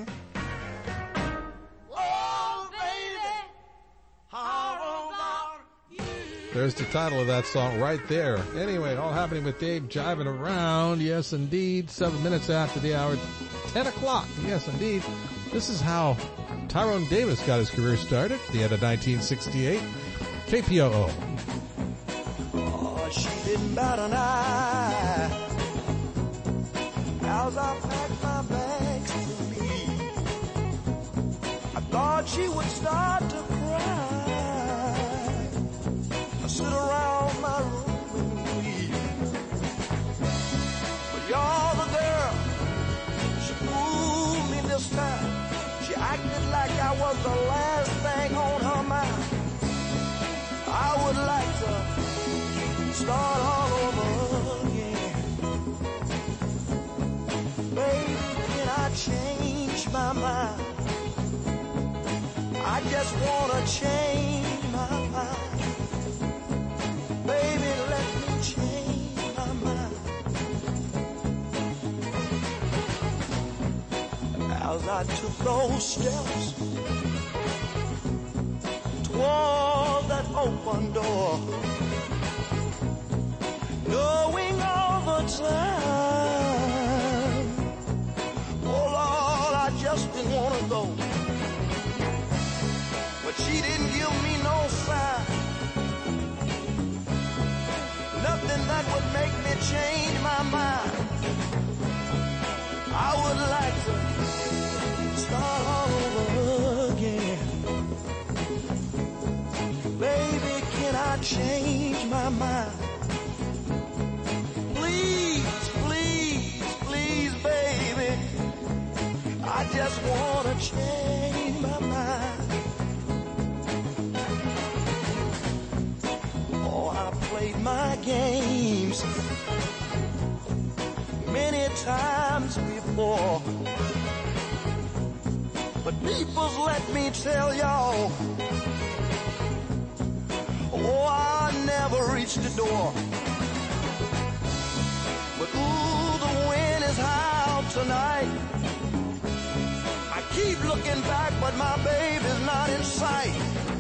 Oh, baby, how about you? There's the title of that song right there. Anyway, all happening with Dave jiving around. Yes, indeed. Seven minutes after the hour. Ten o'clock. Yes, indeed. This is how Tyrone Davis got his career started at the end of nineteen sixty-eight. K P O O. Oh, she didn't bat an eye as I packed my bags to leave. I thought she would start to cry. I sit around my room and weep. But you're the girl. She fooled me this time. She acted like I was the last thing on her mind. I would like to start all over again. Baby, can I change my mind? I just wanna change my mind. Baby, let me change my mind. As I took those steps toward that open door, knowing all the time, oh Lord, I just didn't want to go. But she didn't give me no sign, nothing that would make me change my mind. I would like to start all over again. Baby, can I change my mind? Please, please, please, baby, I just want to change my mind. Oh, I played my games many times before, but people's let me tell y'all, oh, I never reached the door. But ooh, the wind is high out tonight. I keep looking back, but my baby's not in sight.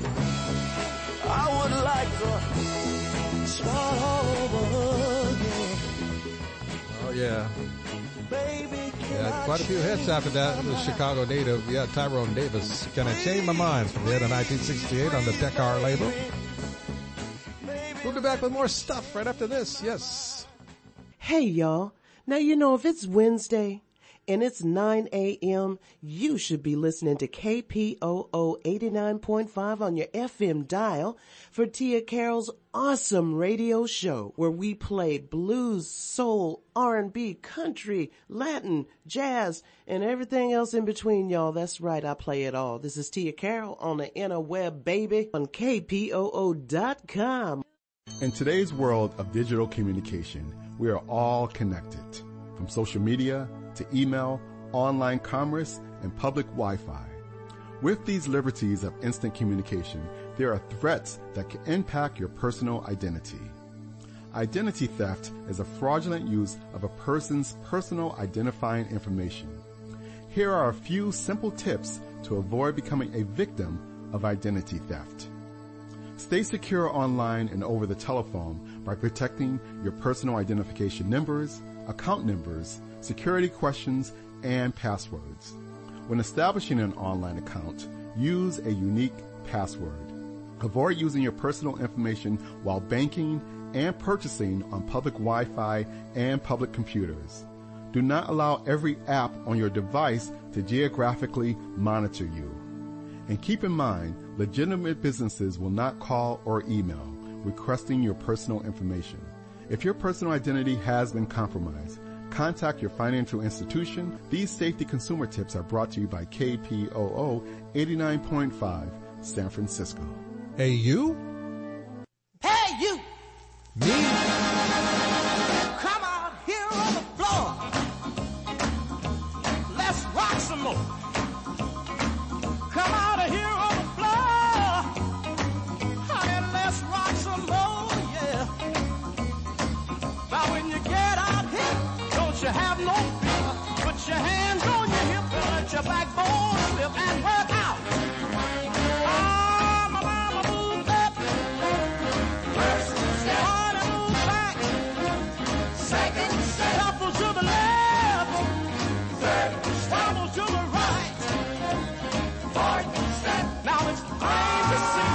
I would like to start all over again. Oh, yeah. Baby, Yeah, quite a few hits after that. The Chicago native, yeah, Tyrone Davis. Can I change my mind? From the end of nineteen sixty-eight on the Deccar label. We'll be back with more stuff right after this. Yes. Hey, y'all. Now, you know, if it's Wednesday and it's nine a.m., you should be listening to K P O O eighty-nine point five on your F M dial for Tia Carroll's awesome radio show where we play blues, soul, R and B, country, Latin, jazz, and everything else in between, y'all. That's right, I play it all. This is Tia Carroll on the interweb, baby, on K P O O dot com. In today's world of digital communication, we are all connected. From social media to email, online commerce, and public Wi-Fi. With these liberties of instant communication, there are threats that can impact your personal identity. Identity theft is a fraudulent use of a person's personal identifying information. Here are a few simple tips to avoid becoming a victim of identity theft. Stay secure online and over the telephone by protecting your personal identification numbers, account numbers, security questions, and passwords. When establishing an online account, use a unique password. Avoid using your personal information while banking and purchasing on public Wi-Fi and public computers. Do not allow every app on your device to geographically monitor you. And keep in mind, legitimate businesses will not call or email requesting your personal information. If your personal identity has been compromised, contact your financial institution. These safety consumer tips are brought to you by K P O O eighty-nine point five, San Francisco. Hey, you? Hey, you! Me? Come out here on the floor. Let's rock some more. Come out of here on the floor. Honey, let's rock some more, yeah. Now when you get out here, don't you have no fear. Put your hands on your hip, let your backbone slip and work out. Ah, my mama moved up. First step. Honey moved back. Second step. Shuffle to the left. Third step. Wobble to the right. Fourth step. Now it's plain to see.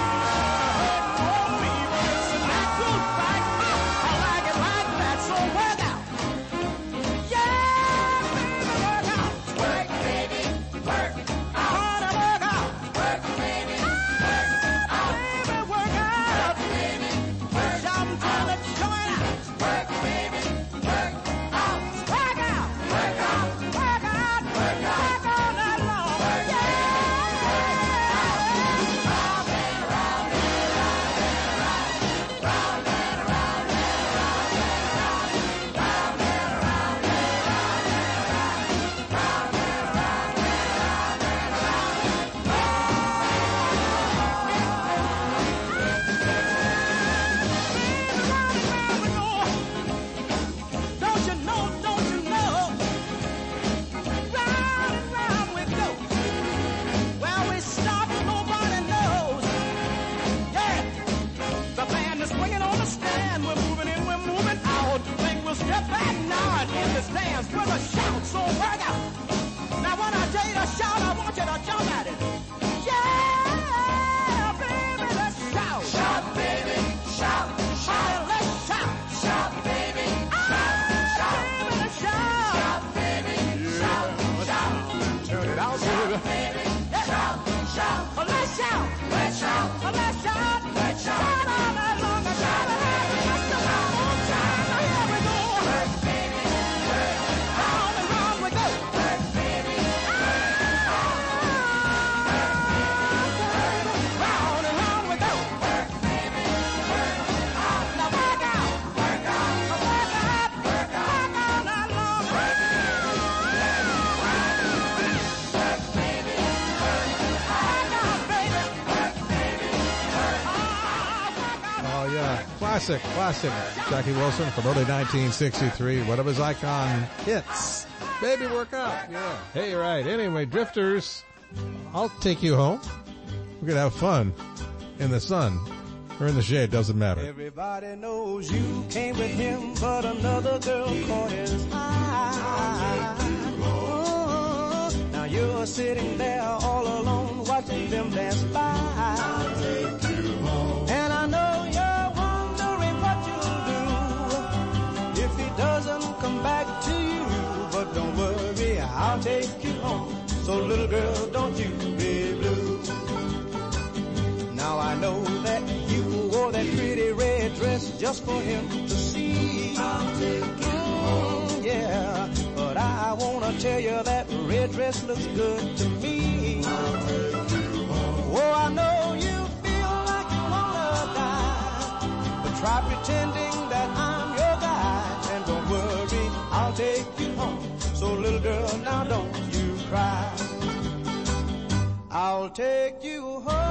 Classic, classic. Jackie Wilson from early nineteen sixty-three. One of his icon hits. Baby Work Out. Yeah. Hey, right. Anyway, Drifters, I'll take you home. We're going to have fun in the sun or in the shade. Doesn't matter. Everybody knows you came with him, but another girl caught his eye. Oh, now you're sitting there all alone watching them dance by. I'll take you home. And I know you're doesn't come back to you, but don't worry, I'll take you home. So little girl, don't you be blue. Now I know that you wore that pretty red dress just for him to see. I'll take you home. Yeah, but I wanna tell you that red dress looks good to me. I'll take you home. Oh, I know you feel like you wanna die, but try pretending that I'm your guy. Don't worry, I'll take you home. So little girl, now don't you cry. I'll take you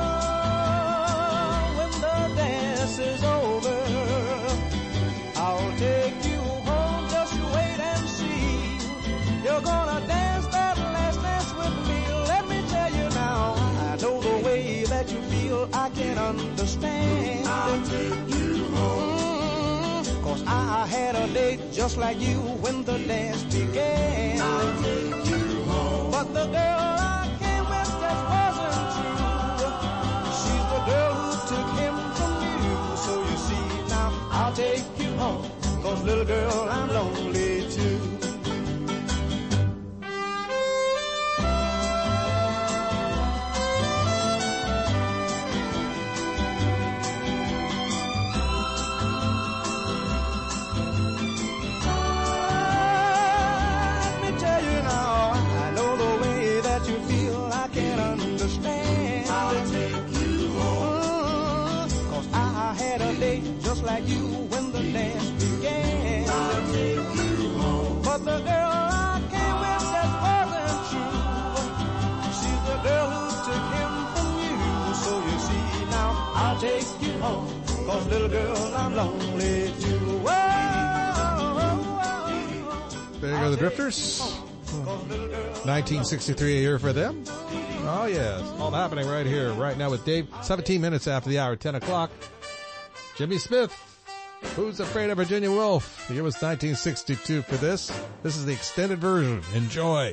home when the dance is over. I'll take you home, just wait and see. You're gonna dance that last dance with me. Let me tell you now, I know the way that you feel, I can understand. I'll take you home. Cause I had a date just like you when the dance began. I'll take you home. But the girl I came with just wasn't true. She's the girl who took him from you. So you see now, I'll take you home. Cause little girl, I'm lonely too. Just like you when the dance began. I'll take you home. But the girl I came with just wasn't true. She's the girl who took him from you. So you see now, I'll take you home. Cause little girl, I'm lonely too. Whoa, whoa, whoa. There you go, the Drifters. nineteen sixty-three a year for them. Oh, yes. All happening right here, right now with Dave. seventeen minutes after the hour, ten o'clock. Jimmy Smith. Who's Afraid of Virginia Woolf? The year was nineteen sixty-two for this. This is the extended version. Enjoy.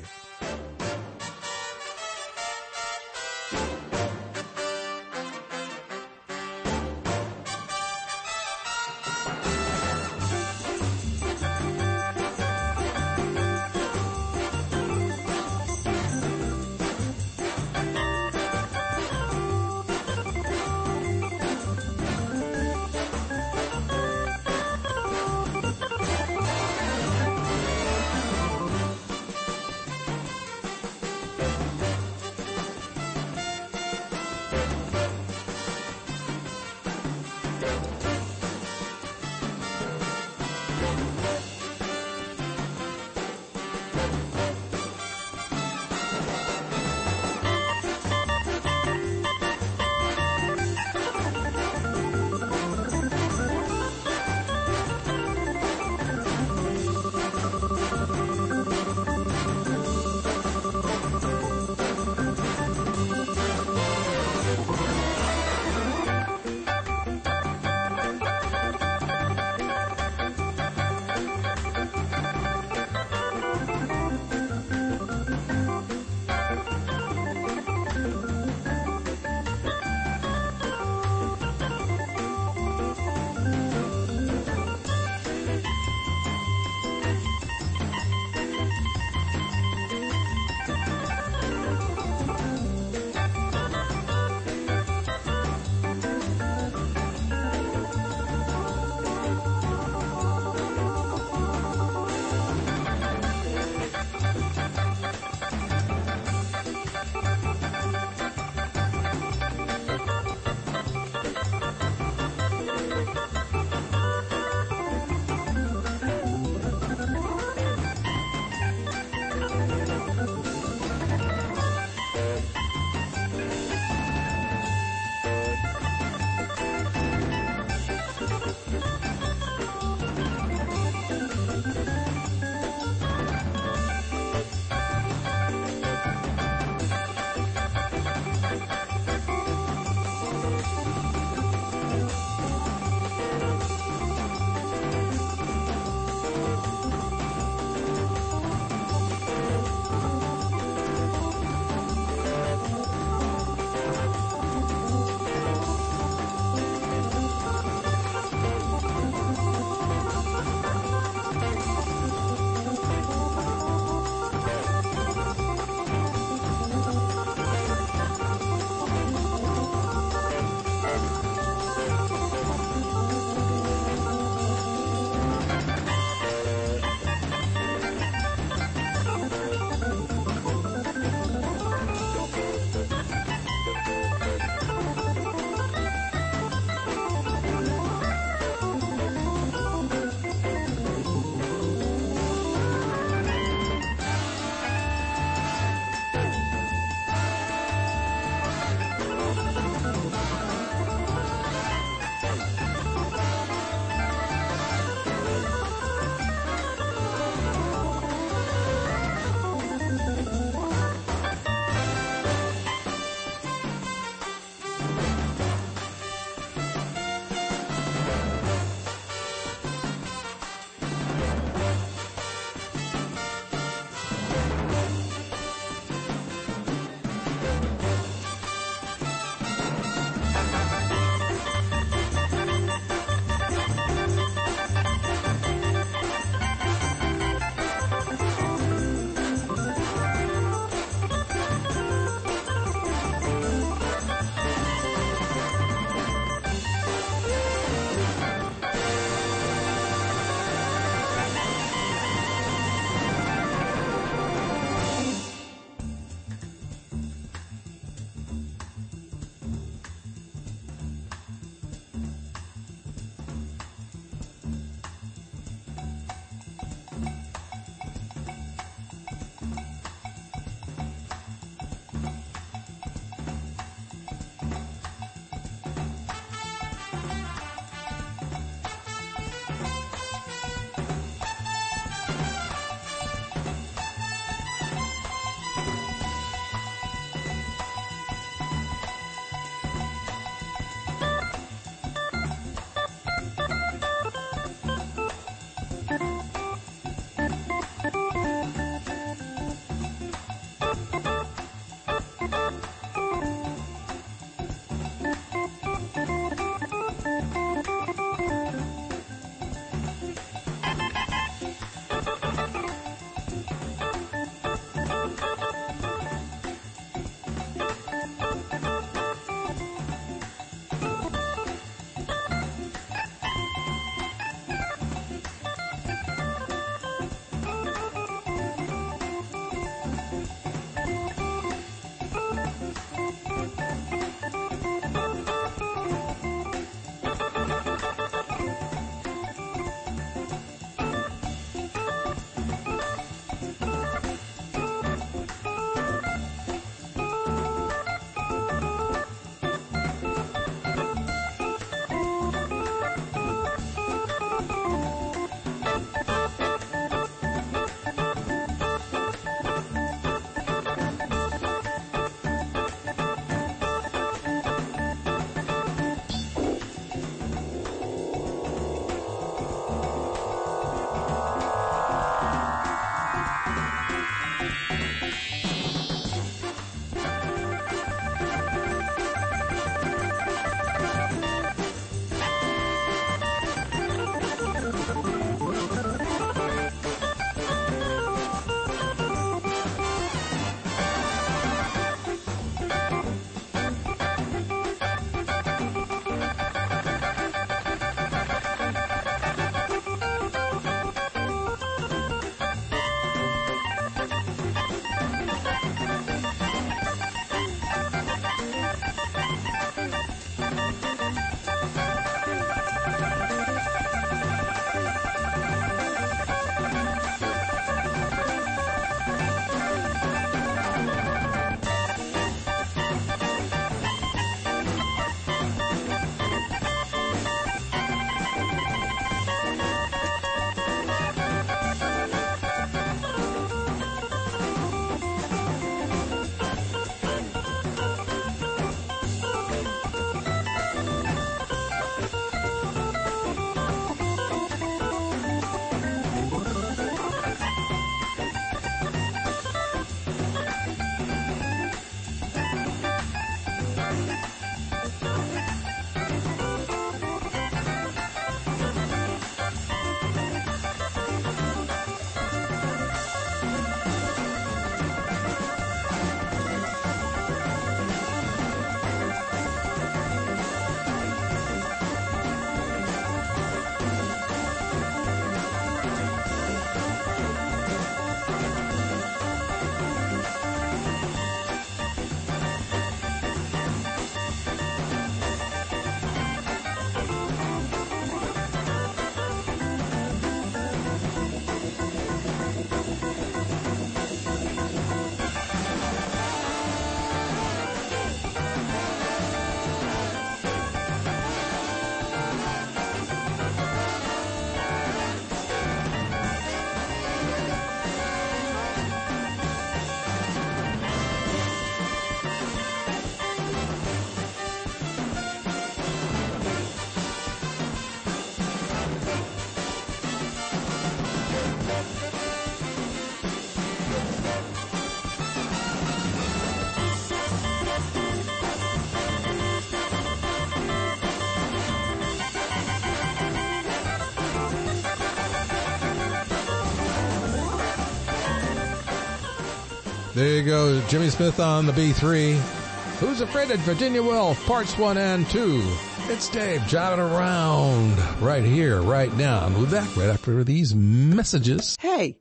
There you go. Jimmy Smith on the B three. Who's Afraid of Virginia Woolf, parts one and two. It's Dave jiving around right here, right now. And we'll be back right after these messages. Hey.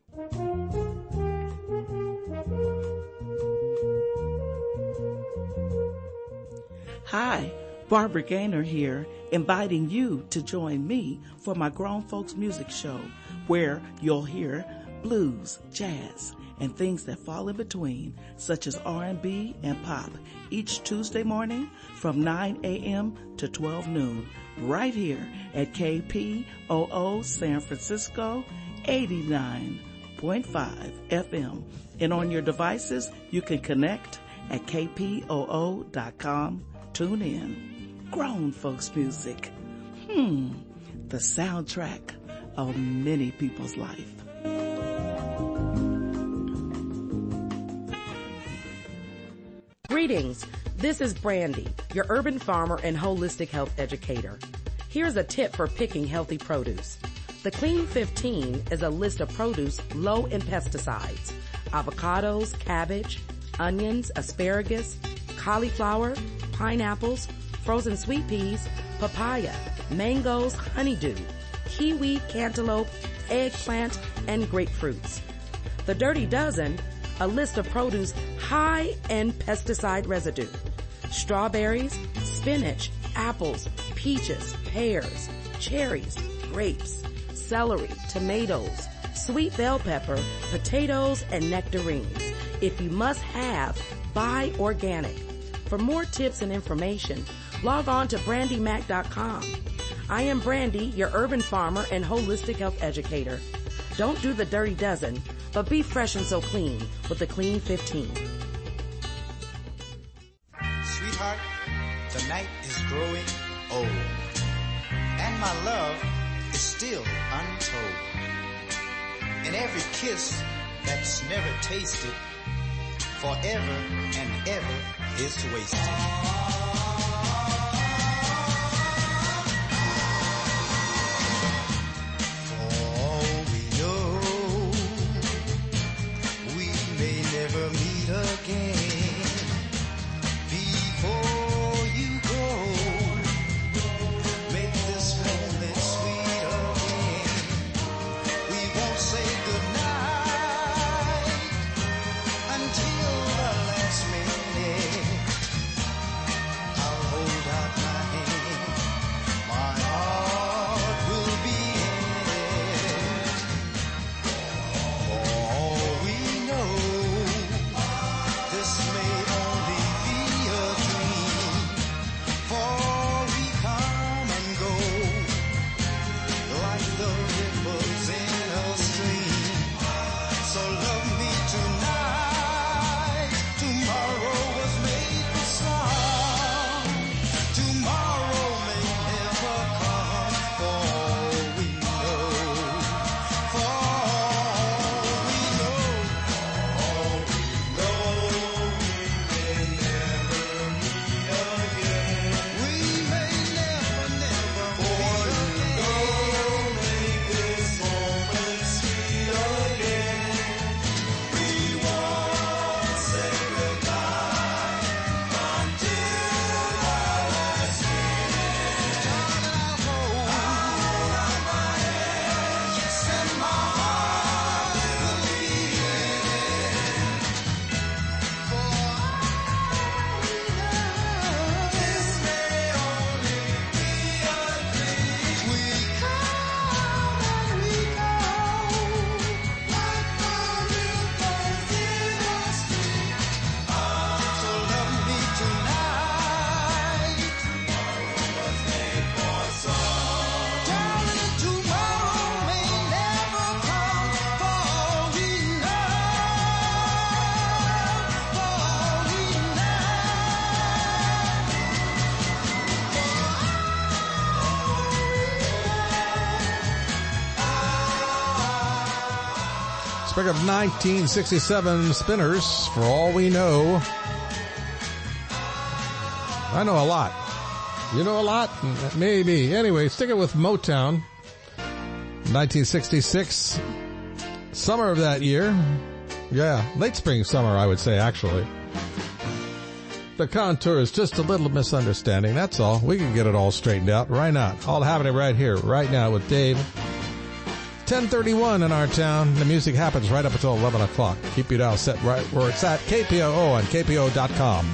Hi, Barbara Gaynor here, inviting you to join me for my Grown Folks Music Show, where you'll hear blues, jazz, and things that fall in between, such as R and B and pop, each Tuesday morning from nine a.m. to twelve noon, right here at K P O O San Francisco, eighty-nine point five F M. And on your devices, you can connect at K P O O dot com. Tune in. Grown Folks Music. Hmm, the soundtrack of many people's life. Greetings. This is Brandy, your urban farmer and holistic health educator. Here's a tip for picking healthy produce. The Clean fifteen is a list of produce low in pesticides. Avocados, cabbage, onions, asparagus, cauliflower, pineapples, frozen sweet peas, papaya, mangoes, honeydew, kiwi, cantaloupe, eggplant, and grapefruits. The Dirty Dozen, a list of produce high in pesticide residue. Strawberries, spinach, apples, peaches, pears, cherries, grapes, celery, tomatoes, sweet bell pepper, potatoes, and nectarines. If you must have, buy organic. For more tips and information, log on to brandy mac dot com. I am Brandy, your urban farmer and holistic health educator. Don't do the Dirty Dozen, but be fresh and so clean with the Clean fifteen. Sweetheart, the night is growing old, and my love is still untold. And every kiss that's never tasted, forever and ever is wasted. For all we know, we may never meet again. Before you go, make this moment sweet again. We won't say goodnight until the last minute. I'll hold out my hand, my heart will be in it. For all we know, this may only be a dream, for we come and go like the ripples in a stream. So love me tonight. Tomorrow was made for some. Tomorrow may never come. For all we know, for all we know, all we know, we may never meet again. We may never, never meet again. Make this moment sweet again. We won't say goodbye until the last minute. Darling, I'll hold out my hand, yes, and my heart will be in. For all we know, this may only be a dream. We come and we go like the ripples in a stream. So love me tonight. Tomorrow was made for some. Darling, tomorrow may never come. For all we know, for all we Spring of nineteen sixty-seven Spinners, For All We Know. I know a lot. You know a lot? Maybe. Anyway, sticking with Motown. nineteen sixty-six, summer of that year, Yeah, late spring, summer, I would say, actually. The contour is just a little misunderstanding, that's all. We can get it all straightened out. Why not? All happening right here, right now with Dave. ten thirty-one in our town. The music happens right up until eleven o'clock. Keep your dial set right where it's at. K P O O on K P O dot com.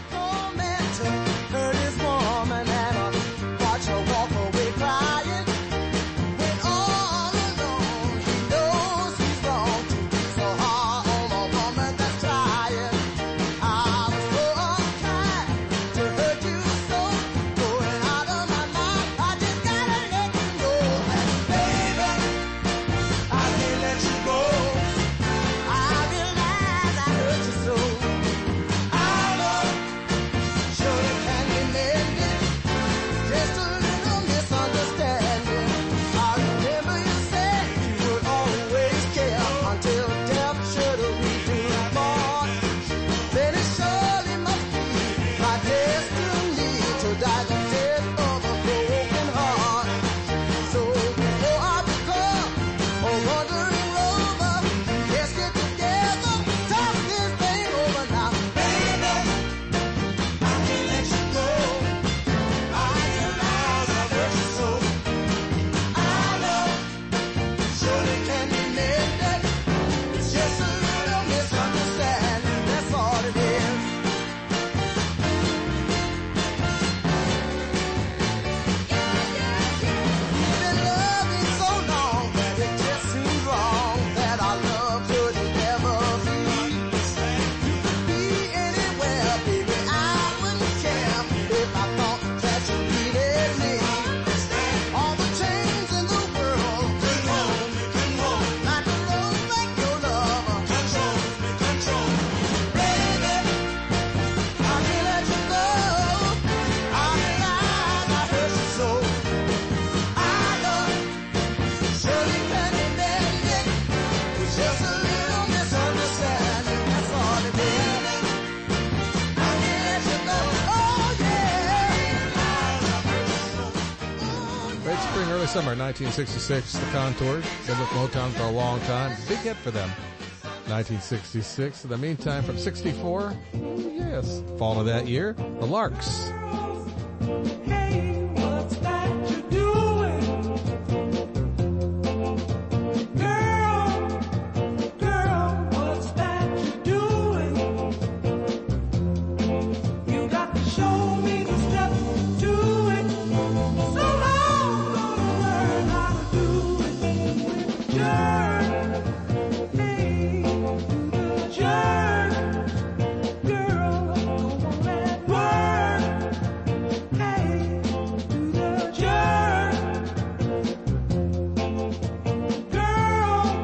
Hurt his woman and uh, watch her walk away crying. When all alone, he knows he's wrong to be so hard on a woman that's trying. I was so unkind to hurt you so, going out of my mind. I just gotta let you know that, baby, I can't let you go. I realize I hurt you so. I know. Surely can be mended. Just a little misunderstanding. I remember you said you would always care until death should we do part. Then it surely must be my destiny to die the death of a broken heart. So before I become a wandering rover, let's get together, talk this thing over now, baby. I can't let you go. I realize I hurt you so. I know, surely can be mended. It's just a little misunderstanding. That's all it is. We've been loving so long that it just seems wrong that our love couldn't ever be. You could be anywhere, baby. I wouldn't care if I thought that you needed me. All the chains in the world can hold me, can hold me. Not to love like your lover. Control me, control me. Baby, I can't let you go. I realize I hurt you so. I know, surely can be mended. It's just a little misunderstanding. That's all it is. I can't let you go. Oh yeah. Late spring, early summer, nineteen sixty-six, The Contours. Been with Motown for a long time. Big hit for them. nineteen sixty-six. In the meantime, from sixty-four, ooh, yes, fall of that year, The Larks. Hey, what's that you're doing? Girl, girl, what's that you're doing? You got to show me the steps to it. So I'm gonna learn how to do it. Jerk, hey, the jerk. Girl, come on, let work. Hey, do the jerk. Girl,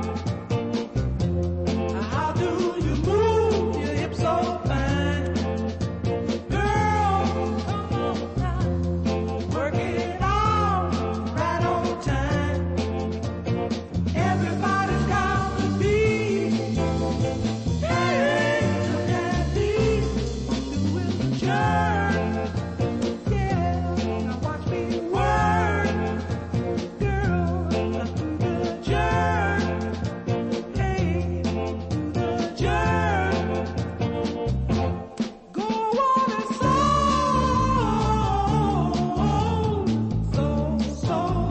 how do you move your hips so fine? Girl, come on now, work it out right on time. Everybody's got to be, hey, look at me, doing the jerk. Yeah, now watch me work. Girl, do the jerk. Hey, do the jerk. Go on and so, so, so,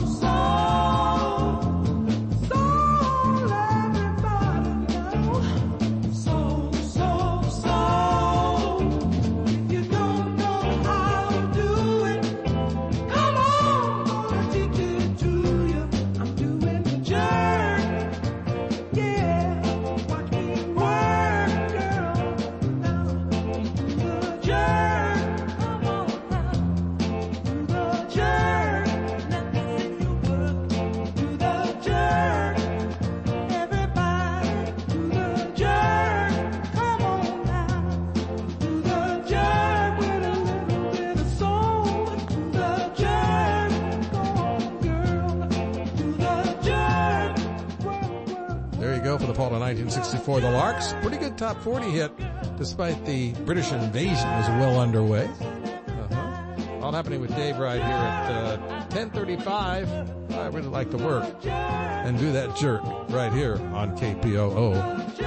so, so let everybody know. So, so, so, if you don't know how to do it, come on, gonna teach it to you. I'm doing the jerk. Yeah, watch me work, girl. Now, do the jerk. Come on now, do the jerk. Let me see you work. Do the jerk. Everybody, do the jerk. Come on now, do the jerk with a little bit of soul. Do the jerk. Go on, girl. Do the jerk. Work, work. There you go for the fall of nineteen sixty-four, The Larks. Pretty good top forty hit, despite the British invasion was well underway. Uh-huh. All happening with Dave right here at uh, ten thirty-five. I really like to work and do that jerk right here on K P O O.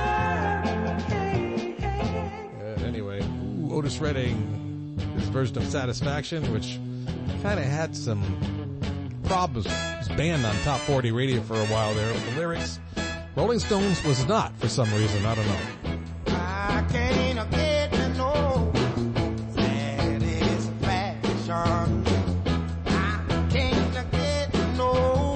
Uh, anyway, ooh, Otis Redding, his version of Satisfaction, which kind of had some problems. It was banned on Top forty radio for a while there with the lyrics. Rolling Stones was not for some reason. I don't know. I can't get no satisfaction. I can't get no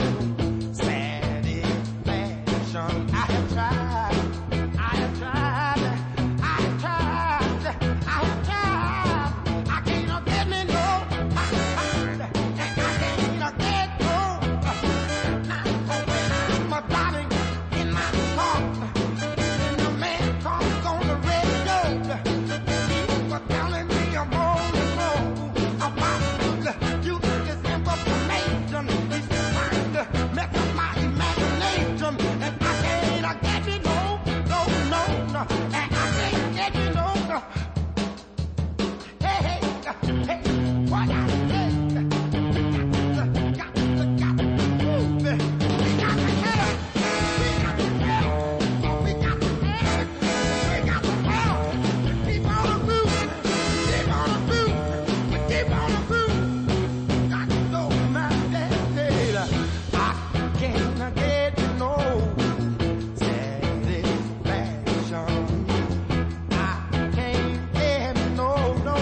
satisfaction. I have tried, I have tried, I have tried, I have tried. I can't get me no, I, I, I can't get no, my darling in my heart. When the man comes on the radio, he was telling me I'm on and on about you just information. He's trying to mess up my imagination, and I can't get it no, no, no, no, and I can't get it no. Hey, hey, hey, what I say? Got to, got to move it. We got to get up. We got to get up. We got to get up. We got to help. Keep on the move. Keep on the move. Keep on the move. Got to go, my daddy. I can't get no satisfaction. I can't get no, no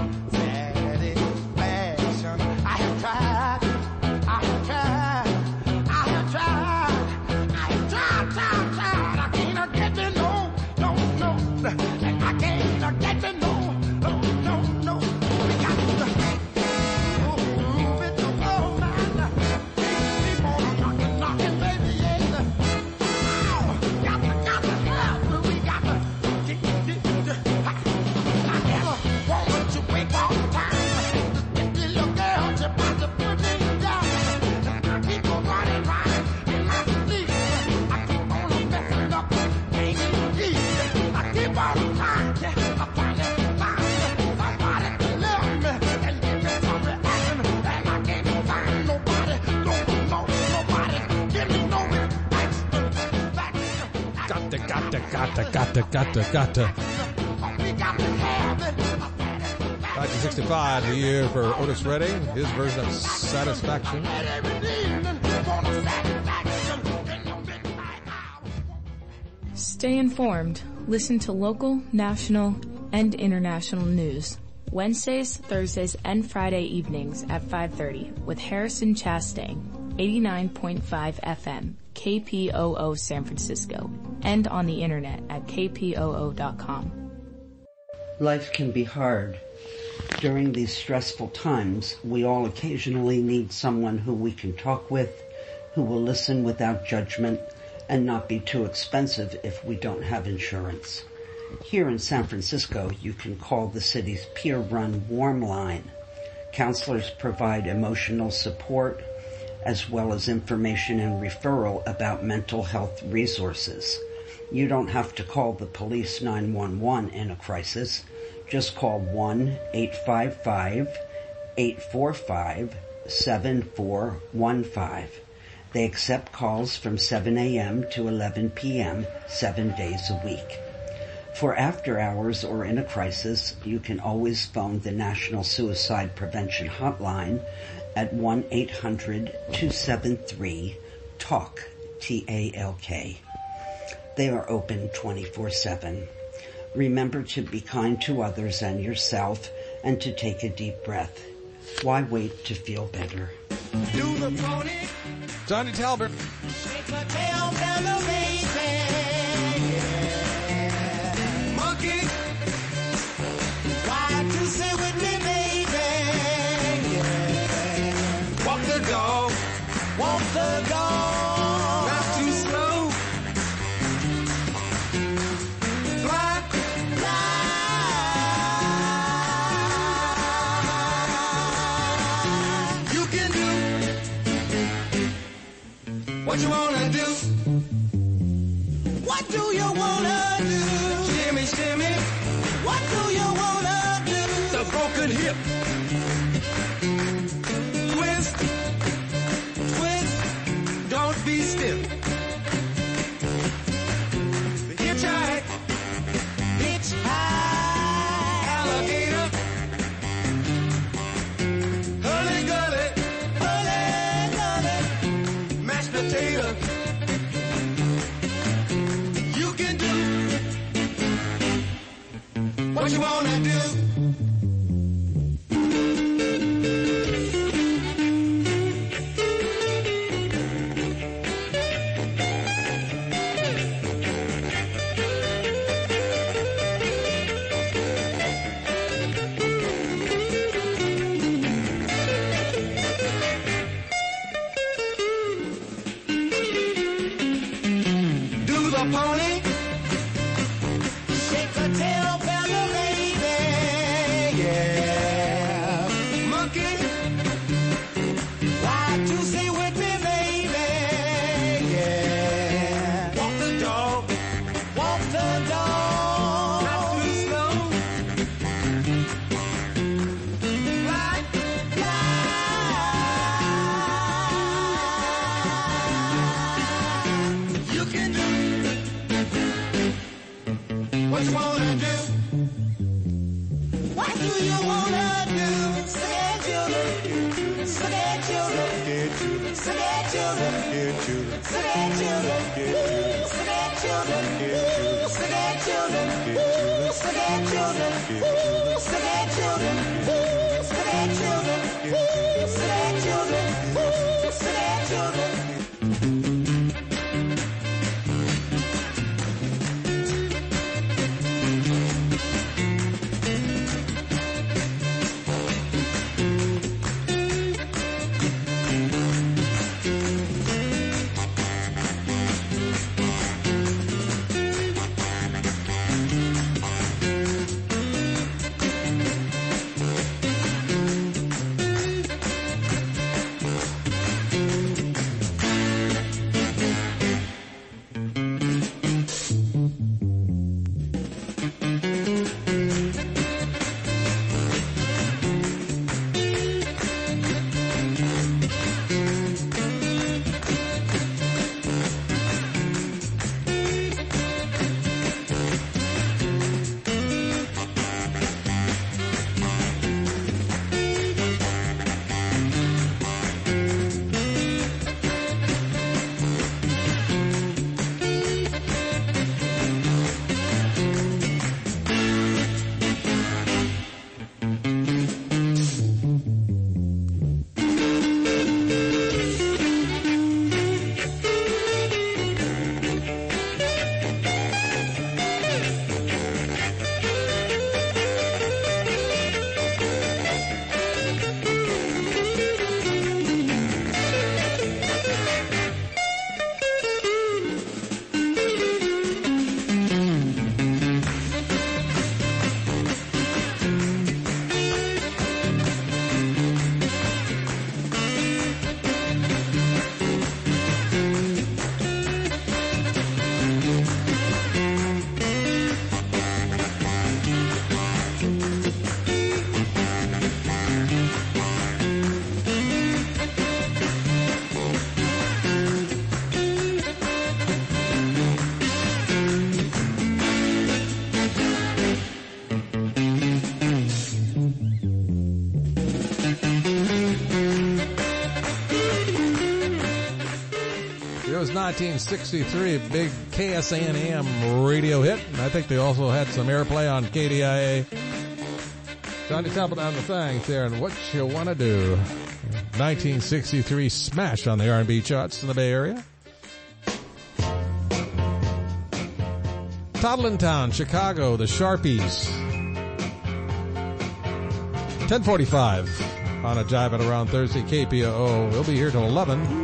satisfaction. I have tried. I have tried. I have tried. I have tried, tried, tried. I can't get it no, no, no. I can't get it no, no, no, no. We got to move it to go, man. Keep on knocking, knocking, baby, yeah. Oh, got to, got to help. We got to get, get, get. I never wanted to wake all the time. This little girl, she about to put me down. I keep on running, running in my sleep. I keep on messing up, ain't it deep? I keep on trying, yeah, I'm trying to find somebody to love me and give me some reaction. And I can't find nobody, no, no, nobody, give me no reaction. Got to, got to, got to, got to, got to, got to. We got to have it. nineteen sixty-five, the year for Otis Redding, his version of Satisfaction. Stay informed. Listen to local, national, and international news. Wednesdays, Thursdays, and Friday evenings at five thirty with Harrison Chastain, eighty-nine point five F M, K P O O San Francisco, and on the internet at K P O O dot com. Life can be hard. During these stressful times, we all occasionally need someone who we can talk with, who will listen without judgment, and not be too expensive if we don't have insurance. Here in San Francisco, you can call the city's peer-run Warm Line. Counselors provide emotional support, as well as information and referral about mental health resources. You don't have to call the police nine one one in a crisis. Just call one eight five five, eight four five, seven four one five. They accept calls from seven a.m. to eleven p.m. seven days a week. For after hours or in a crisis, you can always phone the National Suicide Prevention Hotline at one eight hundred, two seven three, TALK, T A L K. They are open twenty-four seven. Remember to be kind to others and yourself and to take a deep breath. Why wait to feel better? Do the pony. Johnny Talbot. Shake my tail down the baby. Monkey. Why to sit with me, baby? Walk the dog. Walk the dog. Not too slow. Fly. Fly. You can do what you wanna do. What do you wanna do? Shimmy, shimmy. What do you wanna do? The broken hip. Twist. Twist. a pony. Shake a tail feather, baby. Yeah. Monkey, why to stay with me, baby? Yeah. Walk the dog, walk the dog. Not too slow. Right, right. You can do what you wanna do. What do you wanna do? Say children, say children, say children, say children, say children, say children, say children, say children, say children, say children. nineteen sixty-three, big K S A N A M radio hit. And I think they also had some airplay on K D I A. Johnny Templeton on the thing there, and What You Wanna Do. nineteen sixty-three smash on the R and B charts in the Bay Area. Toddlin Town, Chicago, the Sharpies. ten forty-five on a Jive at Around Thursday, K P O O. We'll be here till eleven.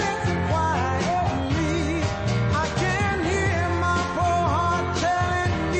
I can hear my poor heart telling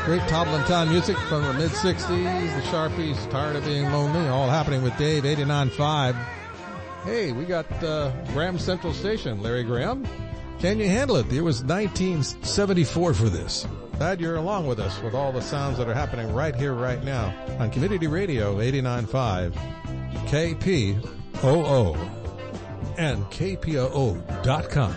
Great Toddlin' Time music from the mid-sixties. The Sharpies, Tired of Being Lonely, all happening with Dave, eighty-nine point five. Hey, we got uh, Graham Central Station. Larry Graham, can you handle it? It was nineteen seventy-four for this. Glad you're along with us with all the sounds that are happening right here, right now on Community Radio eighty-nine point five, K P O O, and K P O O dot com.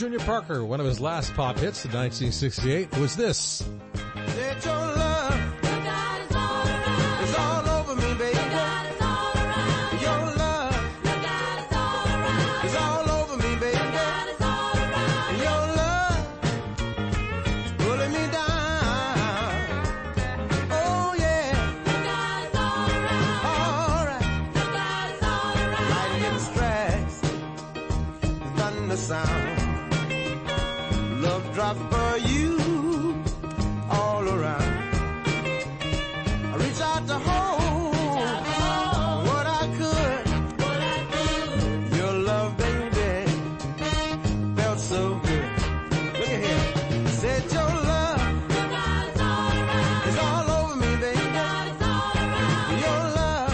Junior Parker, one of his last pop hits in nineteen sixty-eight, was this. Let your love is all over me, baby. Your love is all over me, baby. Your love is pulling me down. Oh yeah. All right. Lightning strikes, thunder sound. Love drop for you all around. I reach out to hold what I could. Your love, baby, felt so good. Look at here. Said your love is all over me, baby. Your love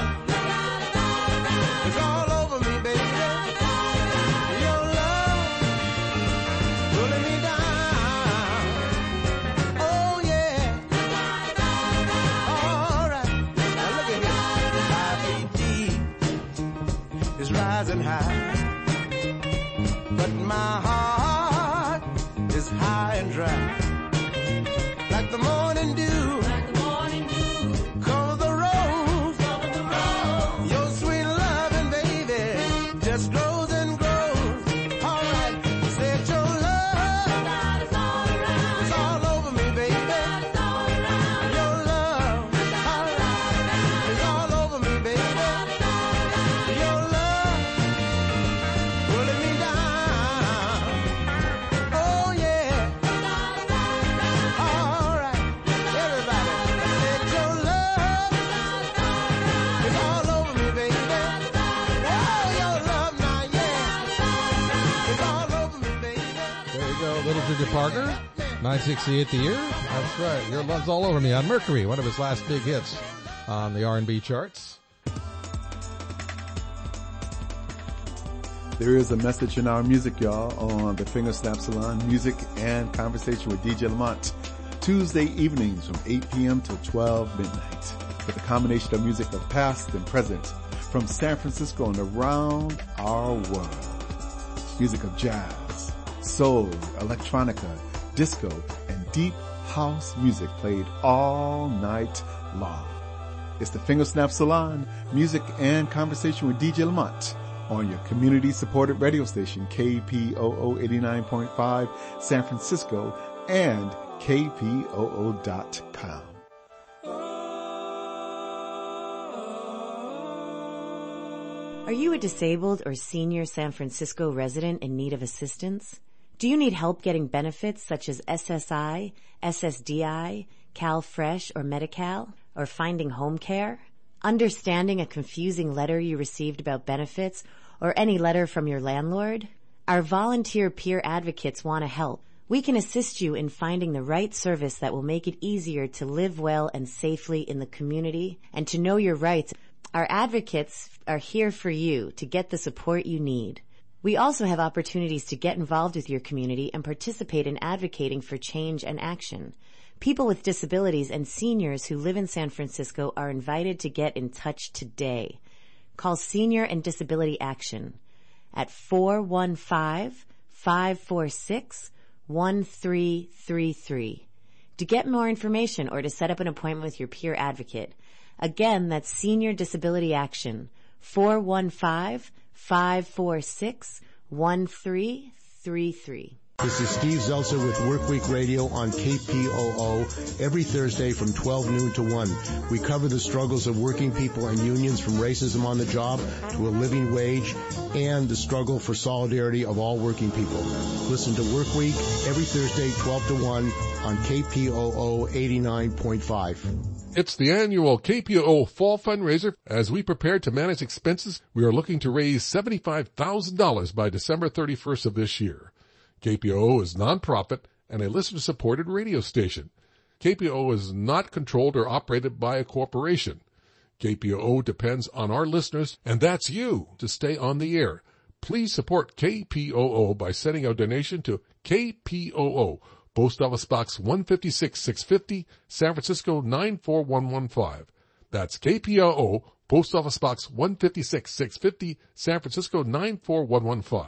is all over me, baby. Your love pulling me down. Oh yeah. All right. Now look at here. My B P is rising high, but my heart is high and dry. Like the morning dew, cover the rose. Your sweet loving, baby, just grows and grows. All right. Said your love is all over me, baby. Your love, all right, is all over me, baby. Your love pulling me down. Oh yeah. All right, everybody. Said your love is all over me, baby. Oh, your love now, yeah, is all over me, baby. There you go, Little Junior Parker, nine sixty-eight the year. That's right, Your Love's All Over Me on Mercury, one of his last big hits on the R and B charts. There is a message in our music, y'all, on the Finger Snap Salon, music and conversation with D J Lamont. Tuesday evenings from eight p.m. till twelve midnight. With a combination of music of past and present from San Francisco and around our world. Music of jazz, soul, electronica, disco, and deep house music played all night long. It's the Finger Snap Salon, music and conversation with D J Lamont on your community-supported radio station K P O O eighty-nine point five San Francisco and K P O O dot com. Are you a disabled or senior San Francisco resident in need of assistance? Do you need help getting benefits such as S S I, S S D I, CalFresh, or Medi-Cal, or finding home care? Understanding a confusing letter you received about benefits, or any letter from your landlord? Our volunteer peer advocates want to help. We can assist you in finding the right service that will make it easier to live well and safely in the community and to know your rights. Our advocates are here for you to get the support you need. We also have opportunities to get involved with your community and participate in advocating for change and action. People with disabilities and seniors who live in San Francisco are invited to get in touch today. Call Senior and Disability Action at four one five, five four six, one three three three. To get more information or to set up an appointment with your peer advocate. Again, that's Senior Disability Action, four one five, five four six, one three three three. This is Steve Zeltzer with Workweek Radio on K P O O every Thursday from twelve noon to one. We cover the struggles of working people and unions from racism on the job to a living wage and the struggle for solidarity of all working people. Listen to Workweek every Thursday twelve to one on K P O O eighty-nine point five. It's the annual K P O O Fall Fundraiser. As we prepare to manage expenses, we are looking to raise seventy-five thousand dollars by December thirty-first of this year. K P O O is nonprofit and a listener-supported radio station. K P O O is not controlled or operated by a corporation. K P O O depends on our listeners, and that's you, to stay on the air. Please support K P O O by sending a donation to K P O O, Post Office Box one fifty-six, six fifty, San Francisco nine four one one five. That's K P O O, Post Office Box one fifty-six, six fifty, San Francisco nine four one one five.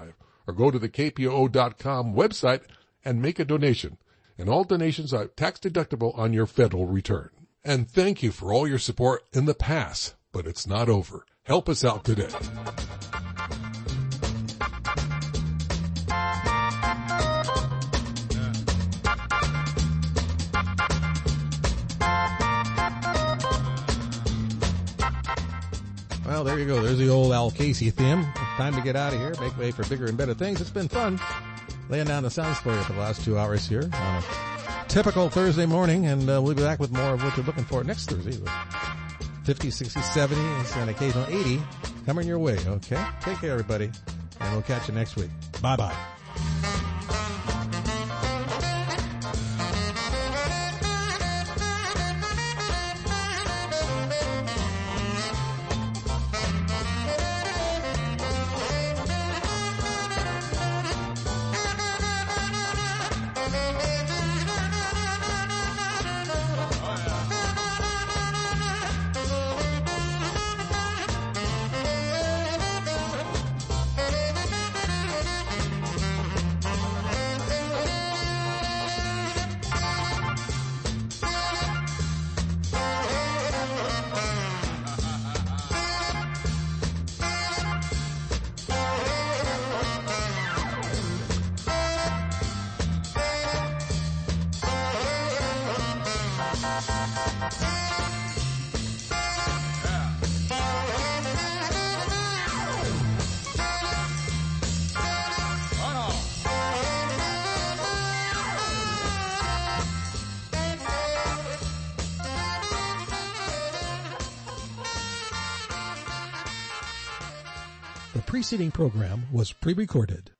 or go to the K P O O dot com website and make a donation. And all donations are tax deductible on your federal return. And thank you for all your support in the past, but it's not over. Help us out today. Well, there you go. There's the old Al Casey theme. Time to get out of here. Make way for bigger and better things. It's been fun laying down the sounds for you for the last two hours here on a typical Thursday morning, and uh, we'll be back with more of what you're looking for next Thursday with fifty, sixty, seventy, and occasional eighty coming your way, okay? Take care, everybody, and we'll catch you next week. Bye-bye. The preceding program was pre-recorded.